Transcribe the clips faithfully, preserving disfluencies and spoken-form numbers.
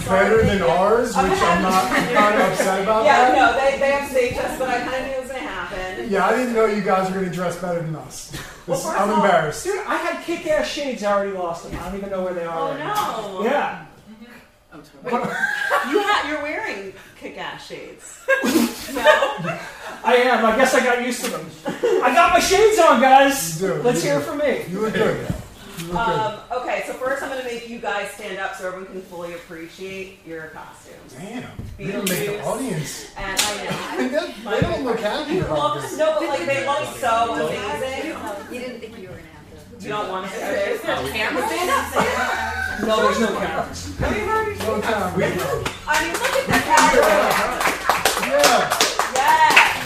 better than ours, which I'm not I'm kind of upset about yeah, that. Yeah, no, they, they upstaged us, but I kind of knew it was going to happen. Yeah, I didn't know you guys were going to dress better than us. Well, This, I'm all, embarrassed. Dude, I had kick-ass shades. I already lost them. I don't even know where they are. Oh, right no. Now. Yeah. Wait, you ha- you're wearing kick-ass shades. No? I am. I guess I got used to them. I got my shades on, guys. You do, Let's you hear do. it from me. You look good. You look Um, okay, so first I'm going to make you guys stand up so everyone can fully appreciate your costumes. good. Damn. You're going to make the Beetlejuice. audience. And I know. They don't- they don't look happy about Well, this. no, but like they look so amazing. You didn't think you were going to have to. You don't want to say it. Camera stand up. No, there's no cameras. Have you heard? No time. We know. I mean, look at the camera. Yeah. Yes.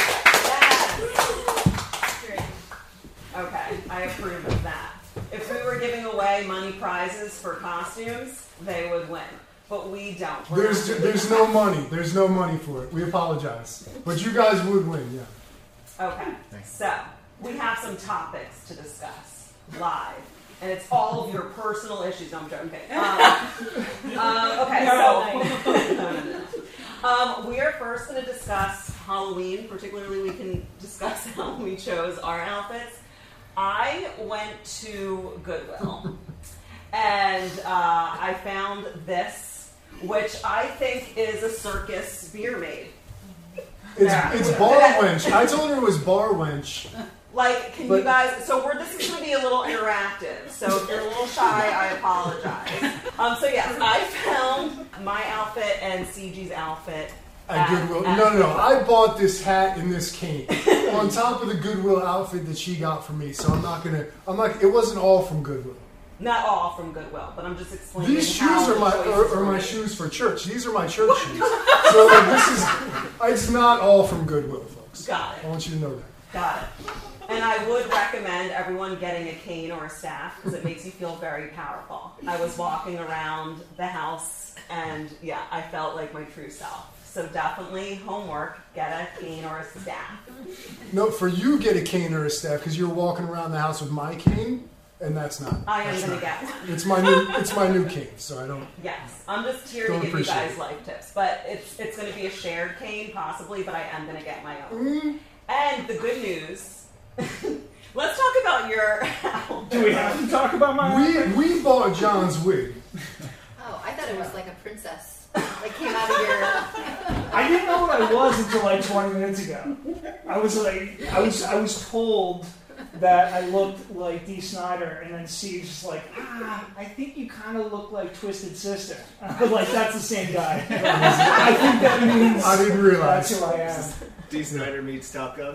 Yes. Okay, I approve of that. If we were giving away money prizes for costumes, they would win. But we don't. We're There's not. there's no money. There's no money for it. We apologize. But you guys would win, yeah. Okay, so we have some topics to discuss live. And it's all of your personal issues. No, I'm joking. Um, um, okay, so no, no, no, no. Um, we are first going to discuss Halloween. Particularly, we can discuss how we chose our outfits. I went to Goodwill, and uh, I found this, which I think is a circus beer maid. It's, it's bar wench. I told her it was bar wench. Like, can But- you guys, so we're, this is going to be a little interactive, so if you're a little shy, I apologize. Um, so yes, I found my outfit and C G's outfit At Goodwill. at No, no, no. Goodwill. I bought this hat and this cane on top of the Goodwill outfit that she got for me. So I'm not gonna. I'm not. It wasn't all from Goodwill. Not all from Goodwill, but I'm just explaining These how shoes are the my choices are, are were my made. shoes for church. These are my church shoes. So like, this is. It's not all from Goodwill, folks. Got I it. want you to know that. Got it. And I would recommend everyone getting a cane or a staff because it makes you feel very powerful. I was walking around the house and yeah, I felt like my true self. So definitely homework, get a cane or a staff. No, for you, get a cane or a staff because you're walking around the house with my cane, and that's not. I am that's going to not- get one. It's my new. It's my new cane, so I don't. Yes, I'm just here Don't to give you appreciate guys it. life tips. But it's it's going to be a shared cane possibly, but I am going to get my own. Mm, And the good news, let's talk about your Do we have to talk about my outfit? we we bought John's wig. Oh, I thought it was like a princess. Like came out of your... I didn't know what I was until like twenty minutes ago. I was like, I was, I was told that I looked like Dee Snider, and then Steve's just like, ah, I think you kind of look like Twisted Sister. But like, that's the same guy. I think that means I didn't realize. that's who I am. Dee Snider meets Top Gun.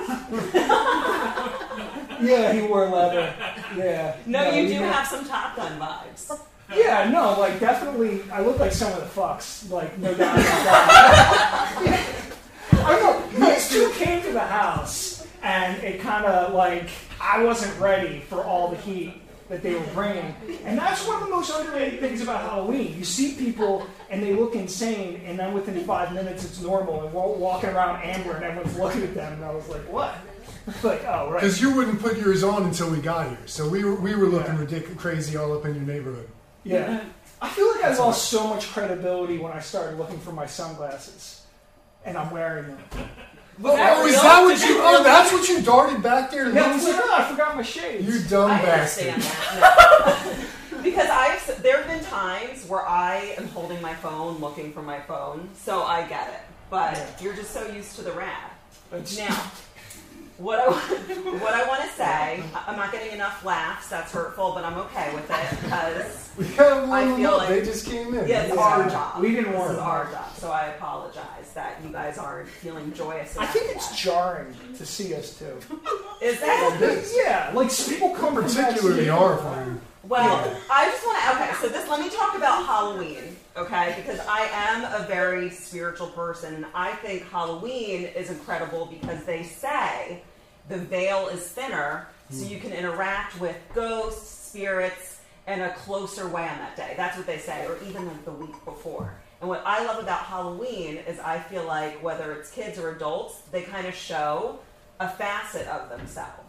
Yeah, he wore leather. Yeah. No, you he do meant- have some Top Gun vibes. Yeah, no, like definitely, I look like some of the fucks, like no doubt about that. I don't know. These two came to the house, and it kind of like I wasn't ready for all the heat that they were bringing, and that's one of the most underrated things about Halloween. You see people and they look insane, and then within five minutes it's normal, and we're walking around Amber, and everyone's looking at them, and I was like, what? Like, oh, right. Because you wouldn't put yours on until we got here, so we were we were looking Yeah. ridiculous, crazy all up in your neighborhood. Yeah. I feel like I lost so much credibility when I started looking for my sunglasses. And I'm wearing them. Was that Oh, is real? that what Did you? really- Oh, that's what you darted back there to Yeah, I look was like, for? oh, I forgot my shades. You dumb I bastard! understand that. No. Because I've there have been times where I am holding my phone, looking for my phone, so I get it. But Yeah. you're just so used to the rad. That's- Now, what I what I want to say, I'm not getting enough laughs. That's hurtful, but I'm okay with it because We got I one feel up. like- They just came in. yeah, it's Yeah. our job. We didn't This warn is them. our job, so I apologize that you guys aren't feeling joyous. I about think it's that. jarring to see us too. Is that? Yeah, like people come from particularly backstage. horrifying. Well, Yeah. I just want to, okay, so this, let me talk about Halloween, okay, because I am a very spiritual person. I think Halloween is incredible because they say the veil is thinner, so you can interact with ghosts, spirits, in a closer way on that day. That's what they say, or even like the week before. And what I love about Halloween is I feel like whether it's kids or adults, they kind of show a facet of themselves.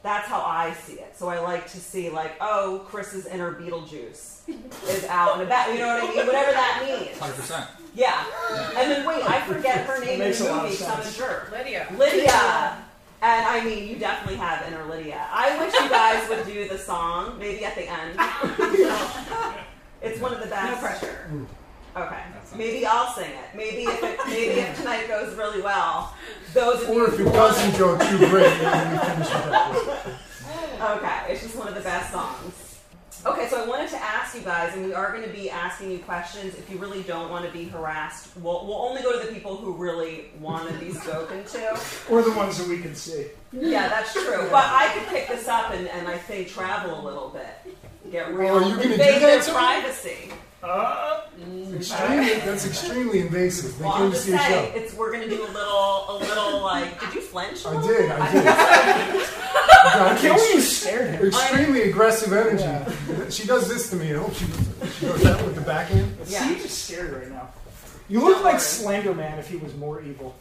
That's how I see it. So I like to see like, oh, Chris's inner Beetlejuice is out and about. You know what I mean? Whatever that means. one hundred percent. Yeah. And then wait, I forget her name in makes a the lot of movie, so I'm sense. sure. Lydia. Lydia. And I mean, you definitely have inner Lydia. I wish you guys would do the song, maybe at the end. It's one of the best. No pressure. Okay. Maybe I'll sing it. Maybe if it, maybe if tonight goes really well, those of you Or if who it doesn't go too great, maybe we finish with that. Okay, it's just one of the best songs. Okay, so I wanted to ask you guys, and we are going to be asking you questions. If you really don't want to be harassed, we'll, we'll only go to the people who really want to be spoken to. Or the ones that we can see. Yeah, that's true. But I could pick this up and, and I think travel a little bit. Get real. Oh, are you gonna do invade that their to me? privacy. Uh, Extremely, that's extremely invasive. They Well, came I'm to just see a saying, show. it's we're going to do a little, a little like. Did you flinch? a I little did, bit? I did. I can't believe you stared at her. Extremely aggressive energy. Yeah. She does this to me. I hope she, she goes that with the backhand. Yeah. See, you just stared right now. You look like Slender Man if he was more evil.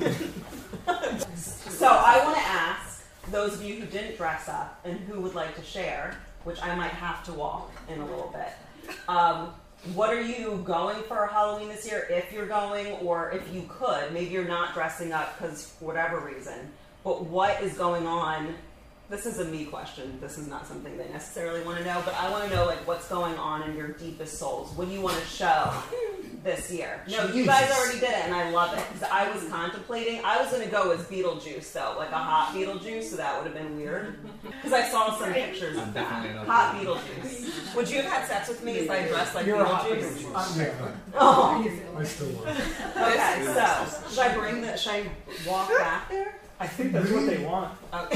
So I want to ask those of you who didn't dress up and who would like to share, which I might have to walk in a little bit. Um, what are you going for Halloween this year, if you're going, or if you could? Maybe you're not dressing up because whatever reason. But what is going on? This is a me question. This is not something they necessarily want to know, but I want to know like what's going on in your deepest souls. What do you want to show this year? No, you guys Jesus. already did it, and I love it because I was contemplating. I was going to go as Beetlejuice though, like a hot Beetlejuice, so that would have been weird because I saw some pictures I'm of definitely that. another Hot Beetlejuice. Would you have had sex with me if I dressed like You're a hot Beetlejuice? Beetlejuice. Yeah, Oh, I still want. okay. So should I bring the? Should I walk back there? I think that's what they want. Okay.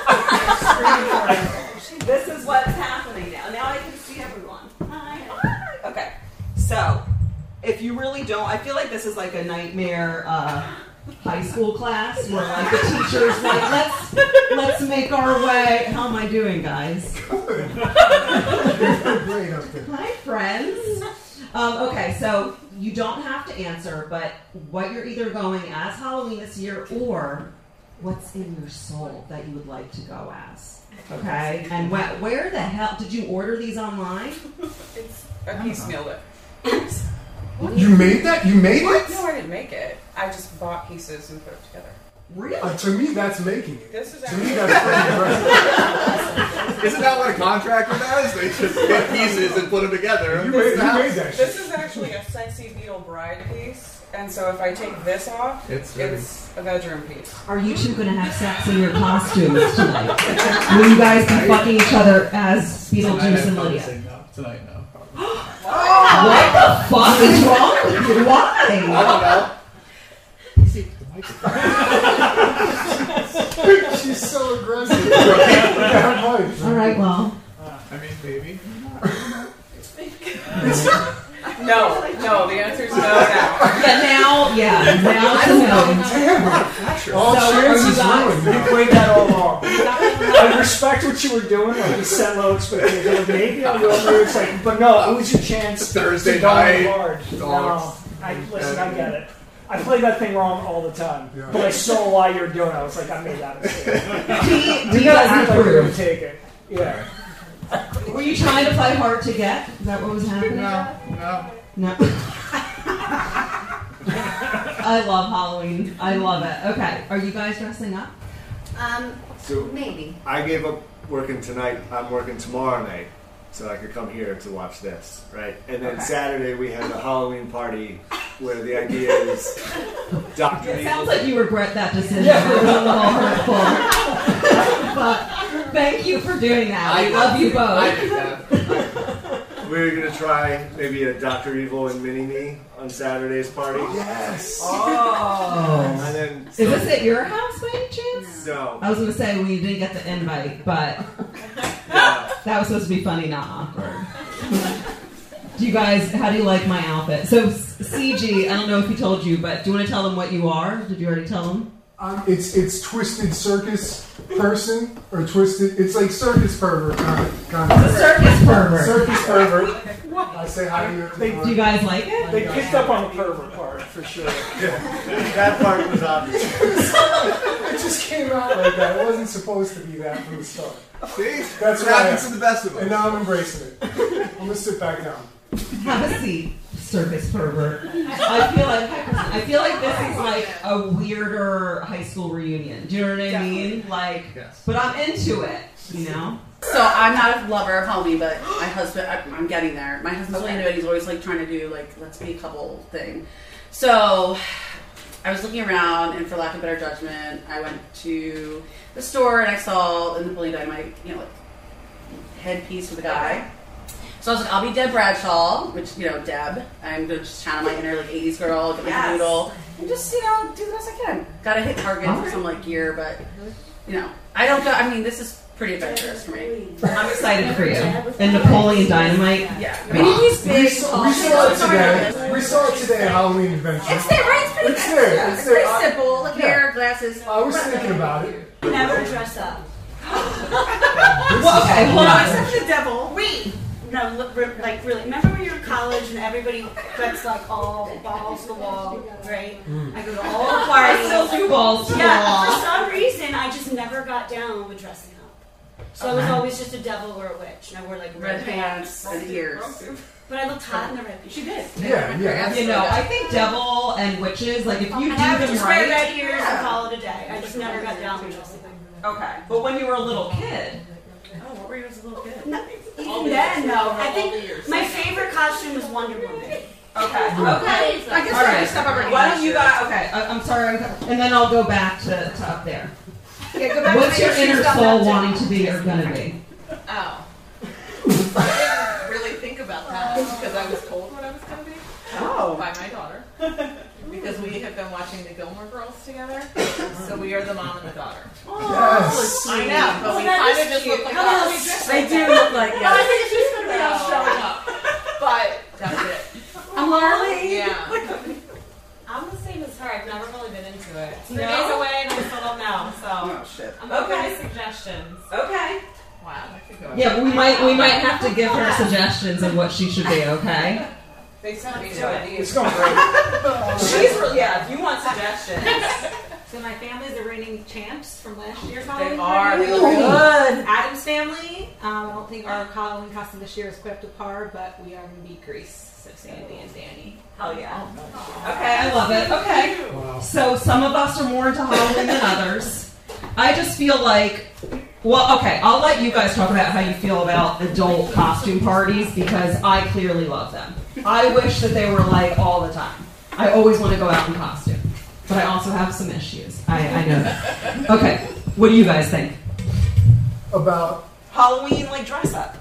This is what's happening now. Now I can see everyone. Hi. Okay. So, if you really don't, I feel like this is like a nightmare uh, high school class where like the teacher's like, let's let's make our way. How am I doing, guys? You're great up there. Hi, friends. Um, okay, so you don't have to answer, but what you're either going as Halloween this year or what's in your soul that you would like to go as. Okay? And wh- where the hell did you order these online? It's a piecemeal it. You made that? You made it? No, I didn't make it. I just bought pieces and put it together. Really? Uh, to me, that's making it. This is To me, actually that's pretty impressive. Isn't that what a contractor does? They just get pieces and put them together. You made, you made that shit. this is actually a sexy beetle bride piece, and so if I take this off, It's it's a bedroom piece. Are you two gonna have sex in your costumes tonight? Will you guys be fucking each other as Beetlejuice and Lydia? No. Tonight, no. What the fuck is wrong with you? Why? I don't know. She's so aggressive. Yeah, right. All right, well. I mean, maybe. No, no, the answer is no now. Yeah, now, yeah, now to know. Damn. All So, chance are you is guys- ruined You now. played that all wrong. I respect what you were doing, like you set low expectations. Like, maybe I'll go there. It's like, but no, it was your chance Thursday to go night, hard. No, dogs. I listen. I get it. I play that thing wrong all the time, Yeah. but I saw why you were doing it. I was like, I made that mistake. Do We you gotta guys act like we're approve? gonna take it. Yeah. Were you trying to play hard to get? Is that what was happening? No, no. No. I love Halloween. I love it. Okay, are you guys dressing up? Um, So maybe. I gave up working tonight. I'm working tomorrow night, so I could come here to watch this, right? And then Okay. Saturday we had a Halloween party where the idea is Doctor It Evil. sounds like you regret that decision. It was a little hurtful. But thank you for doing that. I love you I both. did that. We're gonna try maybe a Doctor Evil and Mini Me on Saturday's party. Yes. Oh. And then Is this at your house by any chance? no, I was going to say we didn't get the invite, but uh, that was supposed to be funny, not awkward. Do you guys, how do you like my outfit? So, C G, I don't know if he told you, but do you want to tell them what you are? Did you already tell them? Um, it's it's twisted circus person or twisted. It's like circus pervert kind of. Kind The of. circus pervert. Circus pervert. That's say hi to you. at the They- door. Do you guys like it? They picked up on the pervert part for sure. That part was obvious. It just came out like that. It wasn't supposed to be that from the start. See? That's what why happens I- to the best of us. And now I'm embracing it. I'm gonna sit back down. Have a seat, circus pervert. I feel like I feel like this is like a weirder high school reunion. Do you know what I mean? Like, Yes. but I'm into it. You know. So I'm not a lover of Halloween, but my husband, I, I'm getting there. My husband's really into it. He's always like trying to do like let's be a couple thing. So I was looking around, and for lack of better judgment, I went to the store and I saw the Napoleon Dynamite, you know, like headpiece for the guy. So I was like, I'll be Deb Bradshaw, which, you know, Deb. I'm going to just channel my inner, like, eighties girl, get my Yes. noodle, and just, you know, do the best I can. Got to hit Target for some, like, gear, but, you know, I don't go, I mean, this is pretty adventurous for me. I'm excited for you. And Napoleon Dynamite. Yeah. I mean, he's We big. saw, we saw it today. We saw it today at Halloween Adventure. It's there, right? It's pretty, It's there. yeah, It's it's pretty there. I- simple. Like, yeah. hair, glasses. I was thinking about it. Never dress up. Well, okay, hold on. Except for the devil. Wait. No, look, re- like really. Remember when you were in college and everybody gets like all balls to the wall, right? I go to all the I parties. still do balls to the Yeah, wall. for some reason I just never got down with dressing up. So I was always just a devil or a witch, and I wore like Red pants and ears. But I looked hot in the red. She did. Yeah, yeah. You know, I think devil and witches, like if you do And I would them just wear right. red ears and call it a day. I just never got down with dressing up. Okay. But when you were a little kid, Oh, what were you as a little kid? No, even then, though, I think my favorite costume was Wonder Woman. Okay. Okay. I guess All I right. just step over Why don't you guys? Okay, I, I'm sorry, I'm, and then I'll go back to, to up there. Yeah, go back What's to your my inner shoes, soul down wanting to be or gonna be? Oh. I didn't really think about that because I was told what I was going to be Oh. by my daughter. Because we have been watching the Gilmore Girls together. So we are the mom and the daughter. Yes. I know, but we that kind is of just cute. look like How us. else? They do look like, I yeah. think she's gonna be So, out showing up. But that's it. I'm Marley. Yeah. I'm the same as her. I've never really been into it. Three No? days away and I still don't know. So Oh, shit. I'm open Okay. to suggestions. Okay. Wow. I could go. Yeah, but we might we might have to give her suggestions of what she should be. Okay. They sent me Let's no do it. ideas. It's going great. She's really, yeah, if you want suggestions. So my family's the reigning champs from last year's They Halloween. are. party. They look good. Adam's family. Um, I don't think our Halloween costume this year is quite up to par, but we are going to be Grease. So Sandy and Danny. Hell yeah. Okay, I love it. Okay. Wow. So some of us are more into Halloween than others. I just feel like, well, okay, I'll let you guys talk about how you feel about adult costume parties because I clearly love them. I wish that they were like all the time. I always want to go out in costume, but I also have some issues. I, I know that. Okay, what do you guys think? About Halloween, like dress up.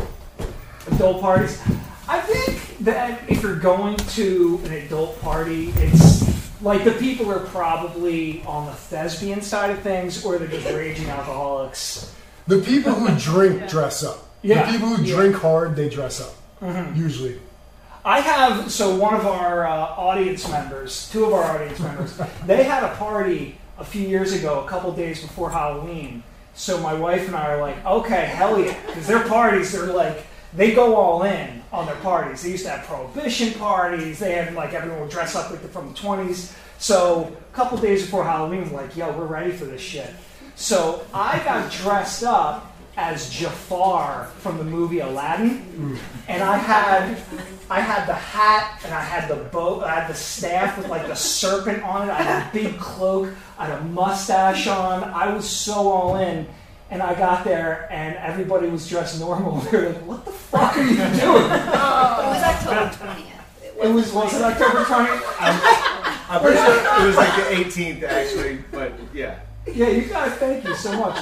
Adult parties. I think that if you're going to an adult party, it's like the people are probably on the thespian side of things, or they're just raging alcoholics. the people who drink dress up. Yeah. The people who Yeah. drink hard, they dress up. Mhm. Usually. I have, so one of our uh, audience members, two of our audience members, they had a party a few years ago, a couple days before Halloween. So my wife and I are like, okay, hell yeah. Because their parties, they're like, they go all in on their parties. They used to have prohibition parties. They had, like, everyone would dress up like they're from the twenties. So a couple days before Halloween, we're like, yo, we're ready for this shit. So I got dressed up as Jafar from the movie Aladdin, and I had I had the hat and I had the boat, I had the staff with like the serpent on it. I had a big cloak, I had a mustache on. I was so all in, and I got there and everybody was dressed normal. They were like, "What the fuck are you doing?" It was October twentieth. It was was it October twentieth? I'm pretty sure it was like the eighteenth actually, but yeah. Yeah, you guys, thank you so much.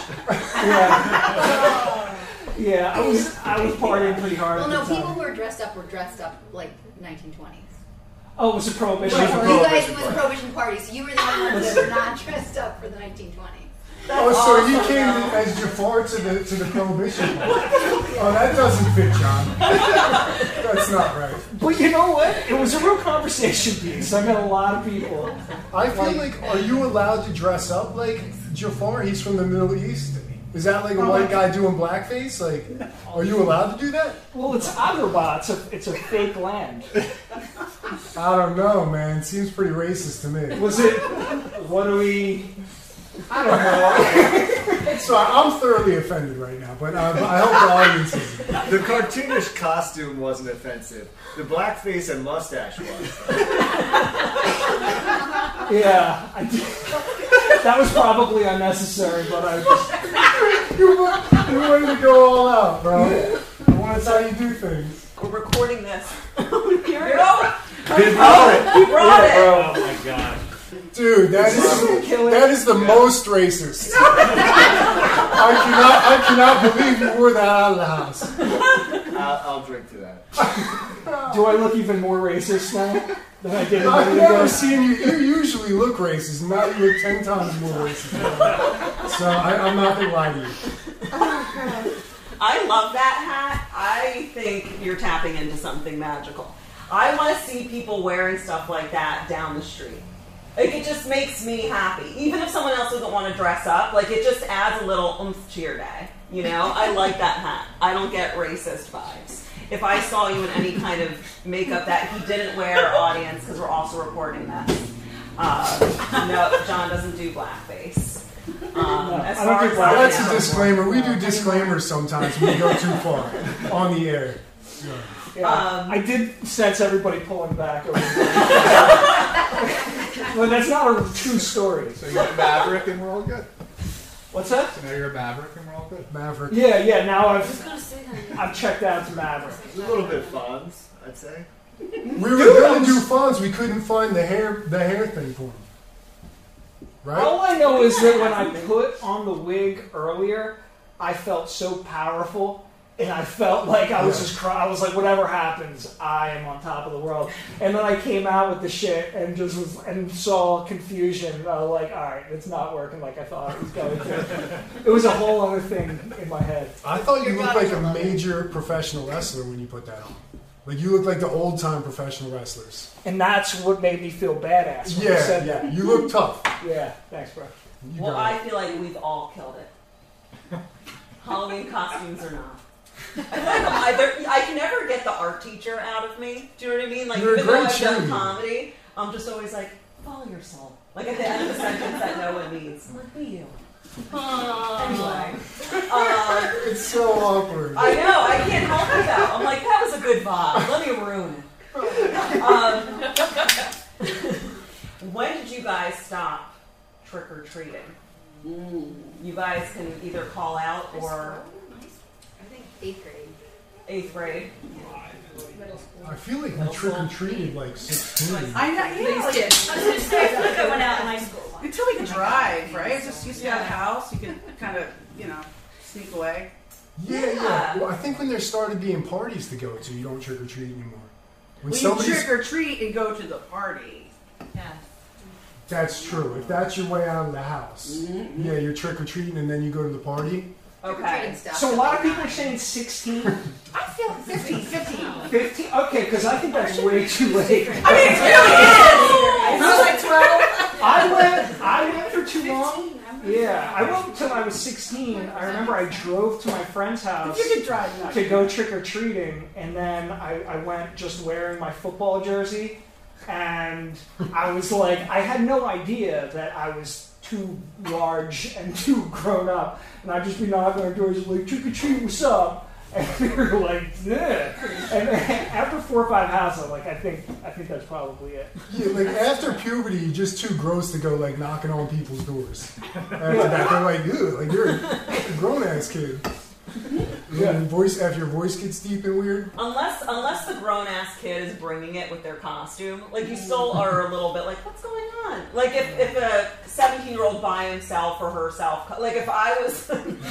Yeah, yeah, I was I was partying pretty hard. Well, at no, the time. people who were dressed up were dressed up like nineteen twenties. Oh, it was a prohibition. It was a You guys, prohibition it was a party. prohibition party, so you were the only ones that were not dressed up for the nineteen twenties. Oh, so you came as Jafar to the to the prohibition party. Oh, that doesn't fit, John. That's not right. But you know what? It was a real conversation piece. I met a lot of people. I feel like, are you allowed to dress up like Jafar? He's from the Middle East. Is that like a white guy doing blackface? Like, are you allowed to do that? Well, it's Agrabah. It's a, it's a fake land. I don't know, man. It seems pretty racist to me. Was it? What do we? I don't know. So I'm thoroughly offended right now, but uh, I hope the audience is. The cartoonish costume wasn't offensive. The blackface and mustache was. Yeah, I did. That was probably unnecessary, but I just. You wanted to go all out, bro. That's how you do things. We're recording this. Here it They brought it. He brought it. Oh my god. Dude, that is that is the most racist. I cannot I cannot believe you wore that out of the house. I'll, I'll drink to that. Do I look even more racist now than I did a I've minute never ago? seen you. You usually look racist. Now you look ten times more racist. So I, I'm not gonna lie to you. I love that hat. I think you're tapping into something magical. I want to see people wearing stuff like that down the street. Like, it just makes me happy. Even if someone else doesn't want to dress up, like, it just adds a little oomph to your day. You know? I like that hat. I don't get racist vibes. If I saw you in any kind of makeup that he didn't wear, audience, because we're also recording this. Uh, no, John doesn't do blackface. Um, as I don't far do as blackface. I That's a know. disclaimer. We do disclaimers sometimes when we go too far on the air. Yeah. Yeah, Um, I did sense everybody pulling back over there. But that's not a true story. So you're a Maverick and we're all good. What's that? So now you're a Maverick and we're all good. Maverick. Yeah, yeah. Now I was I've gonna say that. I've checked out to Maverick. It's a little bit Fonz, I'd say. We were going to do Fonz. We couldn't find the hair the hair thing for him. Right? All I know is that when I put on the wig earlier, I felt so powerful, and I felt like I was just crying. I was like, whatever happens, I am on top of the world. And then I came out with the shit and just was and saw confusion. And I was like, all right, it's not working like I thought it was going to. It was a whole other thing in my head. I thought you looked like a major professional wrestler when you put that on. Like you look like the old time professional wrestlers. And that's what made me feel badass when you Yeah, said yeah. that. You look tough. Yeah, thanks, bro. You Well, got I it. feel like we've all killed it. Halloween costumes or not. I feel like I'm either, I can never get the art teacher out of me. Do you know what I mean? Like, You're a even though great I've done cheerleader. comedy, I'm just always like, follow your soul. Like at the end of a sentence that no one needs. I'm like, be you. Anyway. Um, It's so awkward. I know, I can't help it though. I'm like, that was a good vibe. Let me ruin it. Um, when did you guys stop trick-or-treating? You guys can either call out or I think eighth grade. eighth grade. Middle school. I feel like we trick or treated like sixteen. I know, yeah. Like, I was gonna say, I feel like I went out in high school once. until we could drive, right? Just used to have a house, you could kind of, you know, sneak away. Yeah, yeah. Yeah. Well, I think when there started being parties to go to, you don't trick or treat anymore. When Well, you somebody's trick or treat and go to the party. Yes. that's true. If that's your way out of the house, Mm-hmm. yeah, you're trick or treating and then you go to the party. Okay. So a lot of people are saying sixteen, I feel fifteen, fifteen. fifteen. Okay, because I think that's way too late. I mean, it really is. I was like twelve. I went. I went for too long. Yeah, I went until I was sixteen. I remember I drove to my friend's house You could drive now. to go trick or treating, and then I, I went just wearing my football jersey, and I was like, I had no idea that I was too large and too grown up, and I'd just be knocking on doors like, trick or treat, what's up? And they were like, yeah. And after four or five houses, I'm like, I think, I think that's probably it. Yeah, like after puberty, you're just too gross to go like knocking on people's doors. After that, they're like, ew, like you're a grown ass kid. Yeah. Your voice after your voice gets deep and weird. Unless unless the grown ass kid is bringing it with their costume, like you still are a little bit like, what's going on? Like if, if a seventeen year old by himself or herself, like if I was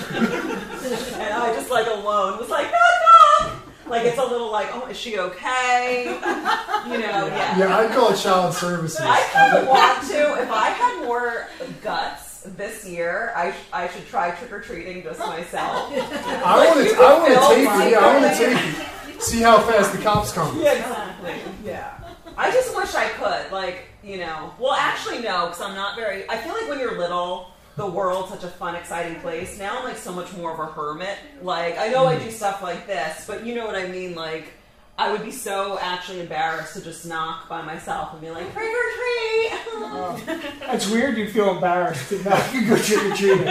and I just like alone was like, knock knock. Like it's a little like, oh, is she okay? You know, yeah. Yeah, I'd call it child services. I kind of want to. If I had more guts this year, I sh- I should try trick or treating just myself. I want to. I want to film take my it. Yeah, I want to thing. take it. See how fast the cops come. Yeah, exactly. Yeah. I just wish I could, like, you know. Well, actually, no, because I'm not very. I feel like when you're little, the world such a fun, exciting place. Now I'm like so much more of a hermit. Like, I know I do stuff like this, but you know what I mean? Like, I would be so actually embarrassed to just knock by myself and be like, trick or treat! Oh. It's weird you feel embarrassed to knock and go trick or treating.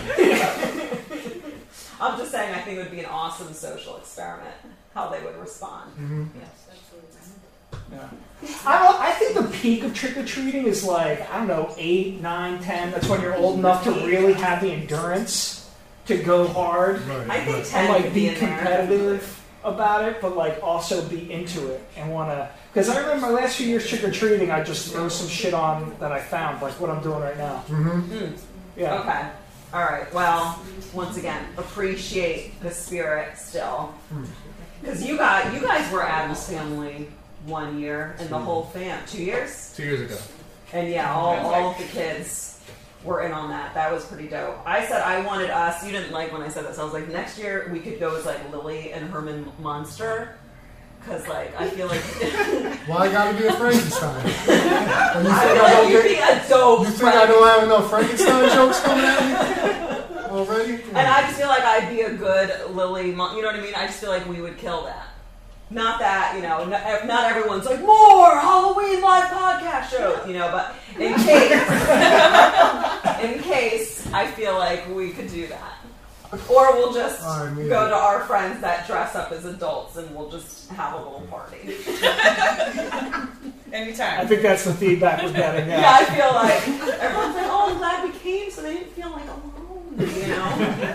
I'm just saying I think it would be an awesome social experiment, how they would respond. Mm-hmm. Yes, absolutely. Yeah. I don't. I think the peak of trick or treating is like I don't know eight, nine, ten. That's when you're old enough to really have the endurance to go hard. Right, I think right. ten and like could be in there. competitive about it, but like also be into it and want to. Because I remember my last few years trick or treating, I just throw some shit on that I found, like what I'm doing right now. Mm-hmm. Mm. Yeah. Okay. All right. Well, once again, appreciate the spirit still, because you got you guys were Adam's family one year, and the whole fam two years. Two years ago. And yeah, all, all of the kids were in on that. That was pretty dope. I said I wanted us. You didn't like when I said this. I was like, next year we could go as like Lily and Herman Munster, because like I feel like. Well, I gotta be a Frankenstein. And you think I I, feel don't like you'd get, be a dope. You think I don't have enough Frankenstein jokes coming at me already? And I just feel like I'd be a good Lily. Mon- you know what I mean? I just feel like we would kill that. Not that, you know, not, not everyone's like, more Halloween live podcast shows, you know, but in case, in case, I feel like we could do that. Or we'll just I mean, go to our friends that dress up as adults and we'll just have a little party. Anytime. I think that's the feedback we're getting. Yeah. Yeah, I feel like everyone's like, oh, I'm glad we came so they didn't feel like alone, you know?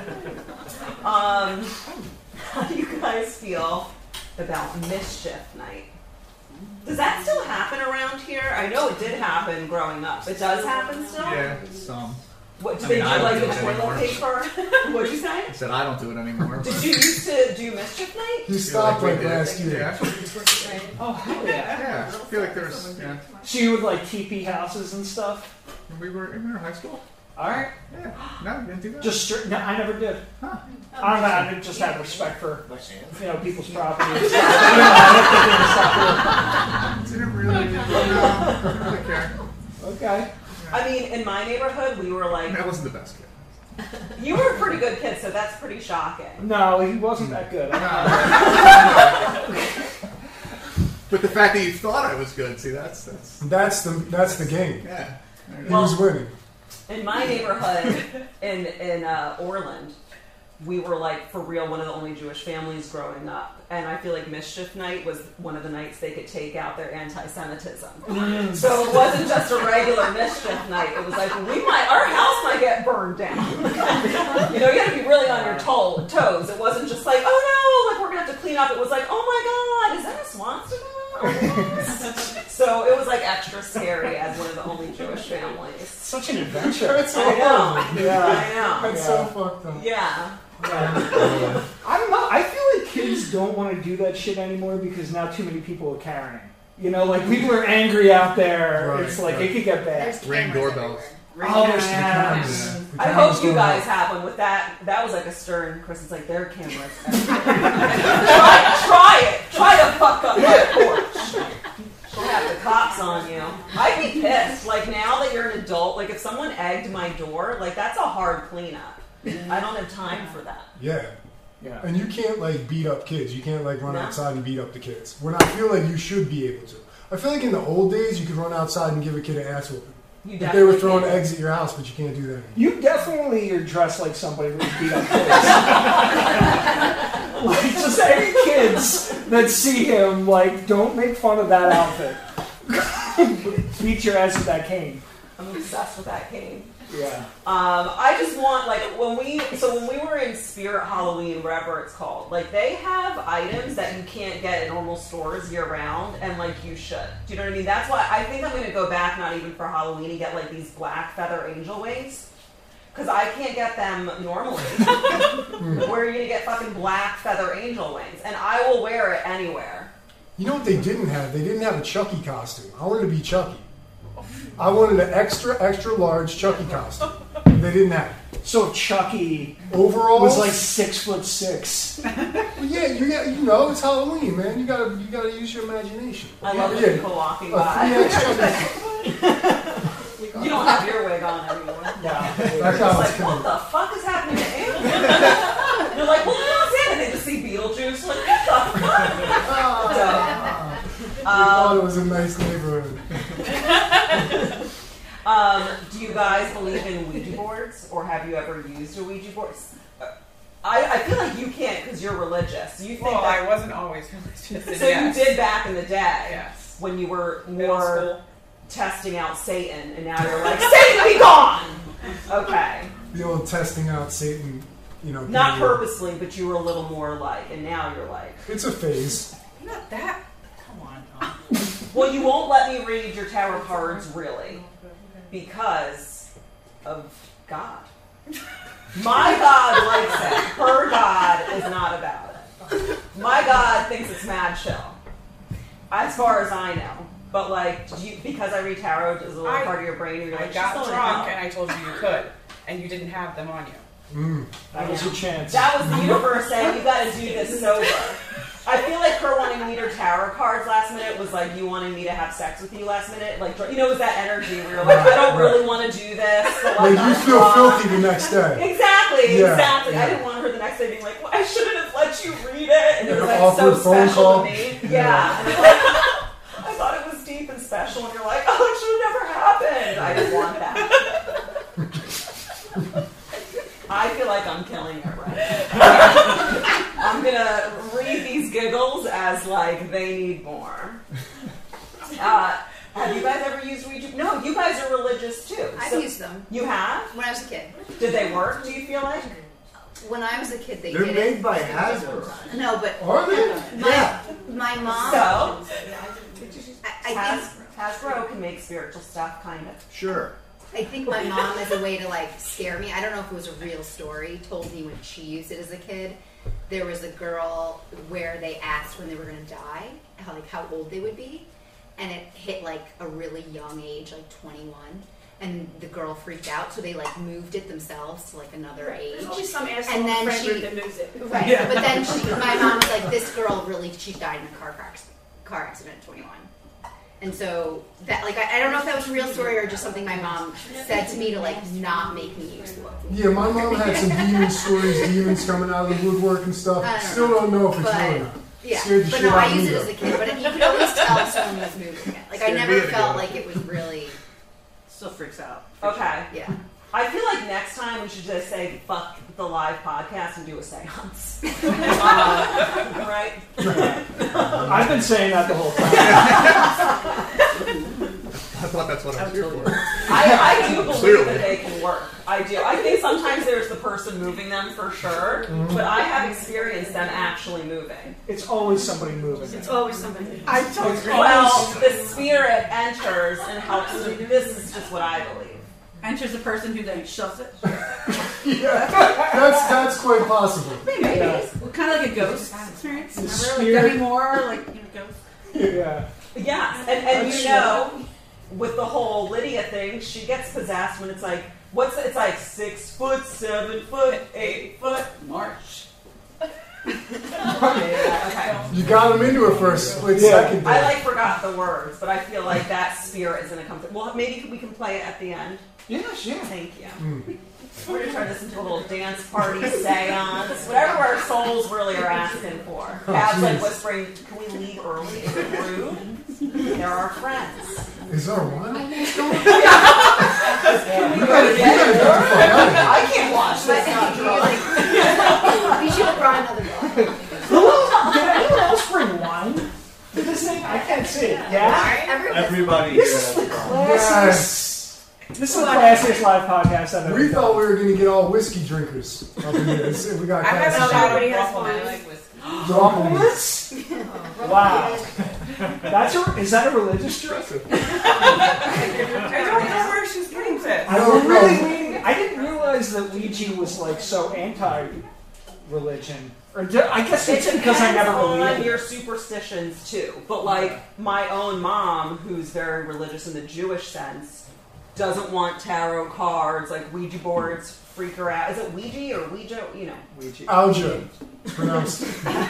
um, how do you guys feel about Mischief Night? Does that still happen around here? I know it did happen growing up. It does happen still? Yeah, some. What, do I they mean, I do don't like do the it toilet anymore. paper? What'd you say? I said I don't do it anymore. Did you used to do Mischief Night? He stopped we like did. last year. Yeah. Oh hell yeah! Yeah, I feel like there's. Yeah. So you would like teepee houses and stuff. When we were, we were in high school. All right. Yeah. No, you didn't do that. Just straight, no, I never did. Huh. I don't know. I just have respect for you know people's properties. Didn't really. No, didn't really care. Okay. I mean, in my neighborhood, we were I like, mean, I wasn't the best kid. you were a pretty good kid, so that's pretty shocking. No, he wasn't that good. But the fact that you thought I was good, see, that's that's. That's the that's the game. Yeah. He was winning. In my neighborhood in in uh, Orland, we were like for real one of the only Jewish families growing up, and I feel like Mischief Night was one of the nights they could take out their anti-Semitism. Mm. So it wasn't just a regular Mischief Night. It was like we might our house might get burned down. You know, you had to be really on your to- toes. It wasn't just like, oh no, like we're gonna have to clean up. It was like, oh my god, is that a swastika? So it was like extra scary as one of the only Jewish families. Such an adventure. That's so I know. horrible. Yeah. I know. That's so fucked up. Yeah. Yeah. I don't know. I feel like kids don't want to do that shit anymore because now too many people are carrying. You know, like people are angry out there. Right, it's like right. it could get bad. There's Ring cameras doorbells. everywhere. Oh, there's Yeah. cameras. The I camera's hope you going guys off. have one with that. That was like a stern. Chris is like, there are cameras. try, try it. Try to fuck up my porch. She'll have the cops on you. I'd be pissed. Like now that you're an adult, like if someone egged my door, like that's a hard cleanup. I don't have time for that. Yeah. Yeah. And you can't like beat up kids. You can't like run No. outside and beat up the kids. When I feel like you should be able to. I feel like in the old days you could run outside and give a kid an ass whooping. You If definitely they were throwing can. eggs at your house, but you can't do that anymore. You definitely are dressed like somebody who would beat up kids. Like just any kids that see him, like don't make fun of that outfit. Beat your ass with that cane. I'm obsessed with that cane. Yeah. Um, I just want like when we so when we were in Spirit Halloween, whatever it's called, like they have items that you can't get in normal stores year round, and like you should. Do you know what I mean? That's why I think I'm going to go back, not even for Halloween, and get like these black feather angel wings. Because I can't get them normally. Where are you going to get fucking black feather angel wings? And I will wear it anywhere. You know what they didn't have? They didn't have a Chucky costume. I wanted to be Chucky. I wanted an extra, extra large Chucky costume. They didn't have it. So Chucky Overalls was like six foot six. Well, yeah, you got, you know, it's Halloween, man. You gotta, you gotta use your imagination. I love yeah, the yeah. people walking A by. three X Chucky. You don't have your wig on anymore. Yeah. That guy It's was like, killing what it. the fuck is happening to aliens? They're like, well, they're not saying anything to see Beetlejuice. Like, what the fuck? So, We thought it was a nice neighborhood. um, do you guys believe in Ouija boards, or have you ever used a Ouija board? I, I feel like you can't because you're religious. You think Well, that, I wasn't always religious. so yes. you did back in the day Yes. when you were Middle more school. testing out Satan, and now you're like, Satan, be gone! Okay. The old testing out Satan, you know. Not period. purposely, but you were a little more like, and now you're like, It's a phase. Not that. Come on, Tom. well, you won't let me read your tarot cards, really, because of God. My God likes it. Her God is not about it. My God thinks it's mad chill, as far as I know. But like, do you, because I read tarot, is a little I- part of your brain, and you're I like, got she's going drunk to and I told you you could, and you didn't have them on you. Mm. That was your chance. That was the universe saying, you got to do this sober. I feel like her wanting me to read tarot cards last minute was like you wanting me to have sex with you last minute. Like, you know, it was that energy where you're like, I don't really want to do this. But like, Like, you I'm feel drunk. filthy the next day. Exactly, Yeah, exactly. yeah. I didn't want her the next day being like, well, I shouldn't have let you read it. And it An was like so awkward phone special call. to me. Yeah. Yeah. And it's like, I thought it was deep and special. And you're like, oh, it should have never happened. I didn't want that. I feel like I'm killing it right now. I'm going to read these giggles as like they need more. Uh, have you guys ever used Ouija? No, you guys are religious too. I've So- used them You have? when I was a kid. Did they work, do you feel like? When I was a kid, they They're did made it. by Hasbro. No, but Are they? my my mom. So, I, I Has, think Hasbro can make spiritual stuff, kind of. Sure. I think my mom, as a way to like scare me, I don't know if it was a real story, told me when she used it as a kid. There was a girl where they asked when they were going to die, how like how old they would be, and it hit like a really young age, like twenty-one. And the girl freaked out, so they like moved it themselves to like another age. There's always some asshole And then friend she- group that moves it. Right, Yeah. but then she, my mom was like, this girl really, she died in a car car, car accident at twenty-one. And so that, like, I, I don't know if that was a real story or just something my mom said to me to like not make me use the book. Yeah, my mom had some demon stories, demons coming out of the woodwork and stuff. I don't Still know. don't know if it's But- real or not. Yeah, Scared the but shit no, out I of used me, it as though. a kid, but you could always tell if someone was moving it. Like I Scared never me to felt go. like it was really, Still freaks out. Okay. yeah. I feel like next time we should just say, fuck the live podcast and do a seance. uh, right? I've been saying that the whole time. I thought that's what I was here for. I, I do believe Clearly. that they can work. I do. I think sometimes there's the person moving them for sure, but I have experienced them actually moving. It's always somebody moving. It's always somebody. I totally It's agree. Well, the spirit enters and helps them. This is just what I believe. Enters the person who then shoves it. Yeah, that's that's quite possible. Maybe. Yeah. Well, kind of like a ghost experience. The Remember, like spirit- Demi Moore, like you know, ghost. Yeah. Yes, and, and That's you know, with the whole Lydia thing, she gets possessed when it's like, what's it's like six foot, seven foot, eight foot. March. Okay. You got them into it for a split Yeah. second there. I like forgot the words, but I feel like that spirit is gonna come through. Well, maybe we can play it at the end. Yes, yeah. Thank you. Mm. We're gonna turn this into a little dance party seance, whatever our souls really are asking for. Oh, Cab's like jeez. whispering, "Can we leave early? Is it rude? They're our friends." Is there a wine on this going? Can we You go gotta, to you gotta bed? get the fuck out of here. I can't watch But this. Not you're drunk. like, we should have brought another bottle. Did anyone else bring wine to this thing? I can't see it. Yeah? Everyone. Everybody This here is has the a problem. classiest. Yes. This is the classiest live podcast I've ever We done. thought we were going to get all whiskey drinkers up in here. This- We got I haven't classes. shot everybody a has waffle. I wine. like whiskey. Rumpelitz? Wow. That's a, is that a religious joke? I don't know where she's getting this. I No, was really no. leaning. I didn't realize that Ouija was like so anti-religion. Or do, I guess It it's because I never depends on believed it. your superstitions too. But like my own mom, who's very religious in the Jewish sense, doesn't want tarot cards, like Ouija boards, freak her out. Is it Ouija or Ouija? You know, Ouija. Alja. Pronounced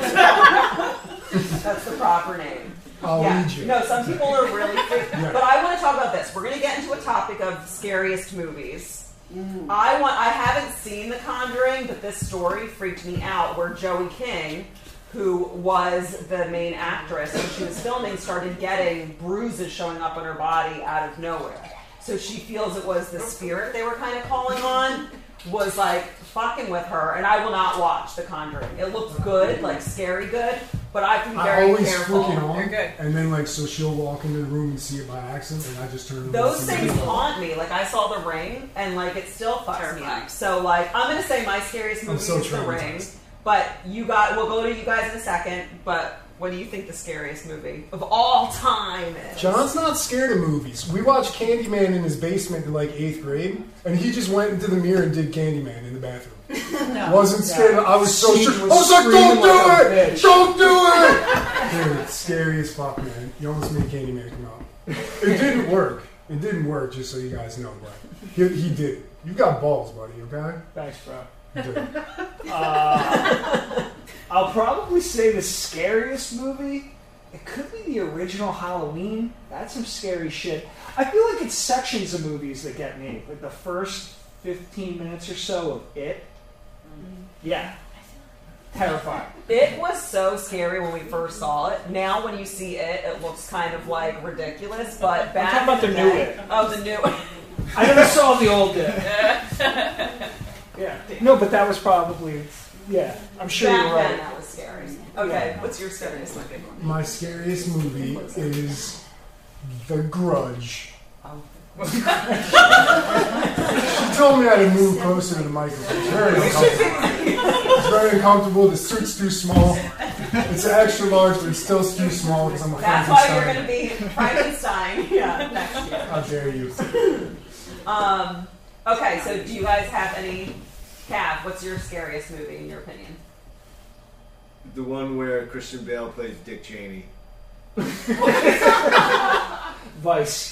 that's the proper name. Alja. No, some people are really freaked. Yeah. But I want to talk about this. We're going to get into a topic of scariest movies. Mm. I want. I haven't seen The Conjuring, but this story freaked me out. Where Joey King, who was the main actress when she was filming, started getting bruises showing up on her body out of nowhere. So she feels it was the spirit they were kind of calling on, was like fucking with her. And I will not watch The Conjuring. It looks good, like scary good, but I have to be very I always careful. flick it on, You're good. and then like so she'll walk into the room and see it by accident, and I just turn. Those and see things it. haunt me. Like I saw The Ring, and like it still fucks me up. So like I'm gonna say my scariest I'm movie so is The Ring. traumatized. But you got. We'll go to you guys in a second. But what do you think the scariest movie of all time is? John's not scared of movies. We watched Candyman in his basement in like eighth grade, and he just went into the mirror and did Candyman in the bathroom. No. Wasn't scared. No. I was so She sure. was I was like, screaming "Don't do like a it! bitch." Don't do it!" Dude, scary as fuck, man. You almost made Candyman come out. It didn't work. It didn't work. Just so you guys know, but he, he did. You got balls, buddy. Okay. Thanks, bro. You did. Uh, I'll probably say the scariest movie. It could be the original Halloween. That's some scary shit. I feel like it's sections of movies that get me. Like the first fifteen minutes or so of it. Yeah. Terrifying. It was so scary when we first saw it. Now when you see it, it looks kind of like ridiculous. But back talking about in the new day- it. Oh, the new I never saw the old it. Yeah. No, but that was probably. Yeah. I'm sure back you're right. then, that was scary. Okay, what's your scariest movie? My scariest movie is The Grudge. Oh. She told me I had to move closer to the microphone. It's very uncomfortable. It's very uncomfortable. The suit's too small. It's an extra large, but it's still too small because I'm a That's why you're Frankenstein. going to be Frankenstein. Yeah, next year. How dare you? Um, okay, so do you guys have any? Cav, what's your scariest movie in your opinion? The one where Christian Bale plays Dick Cheney. Vice.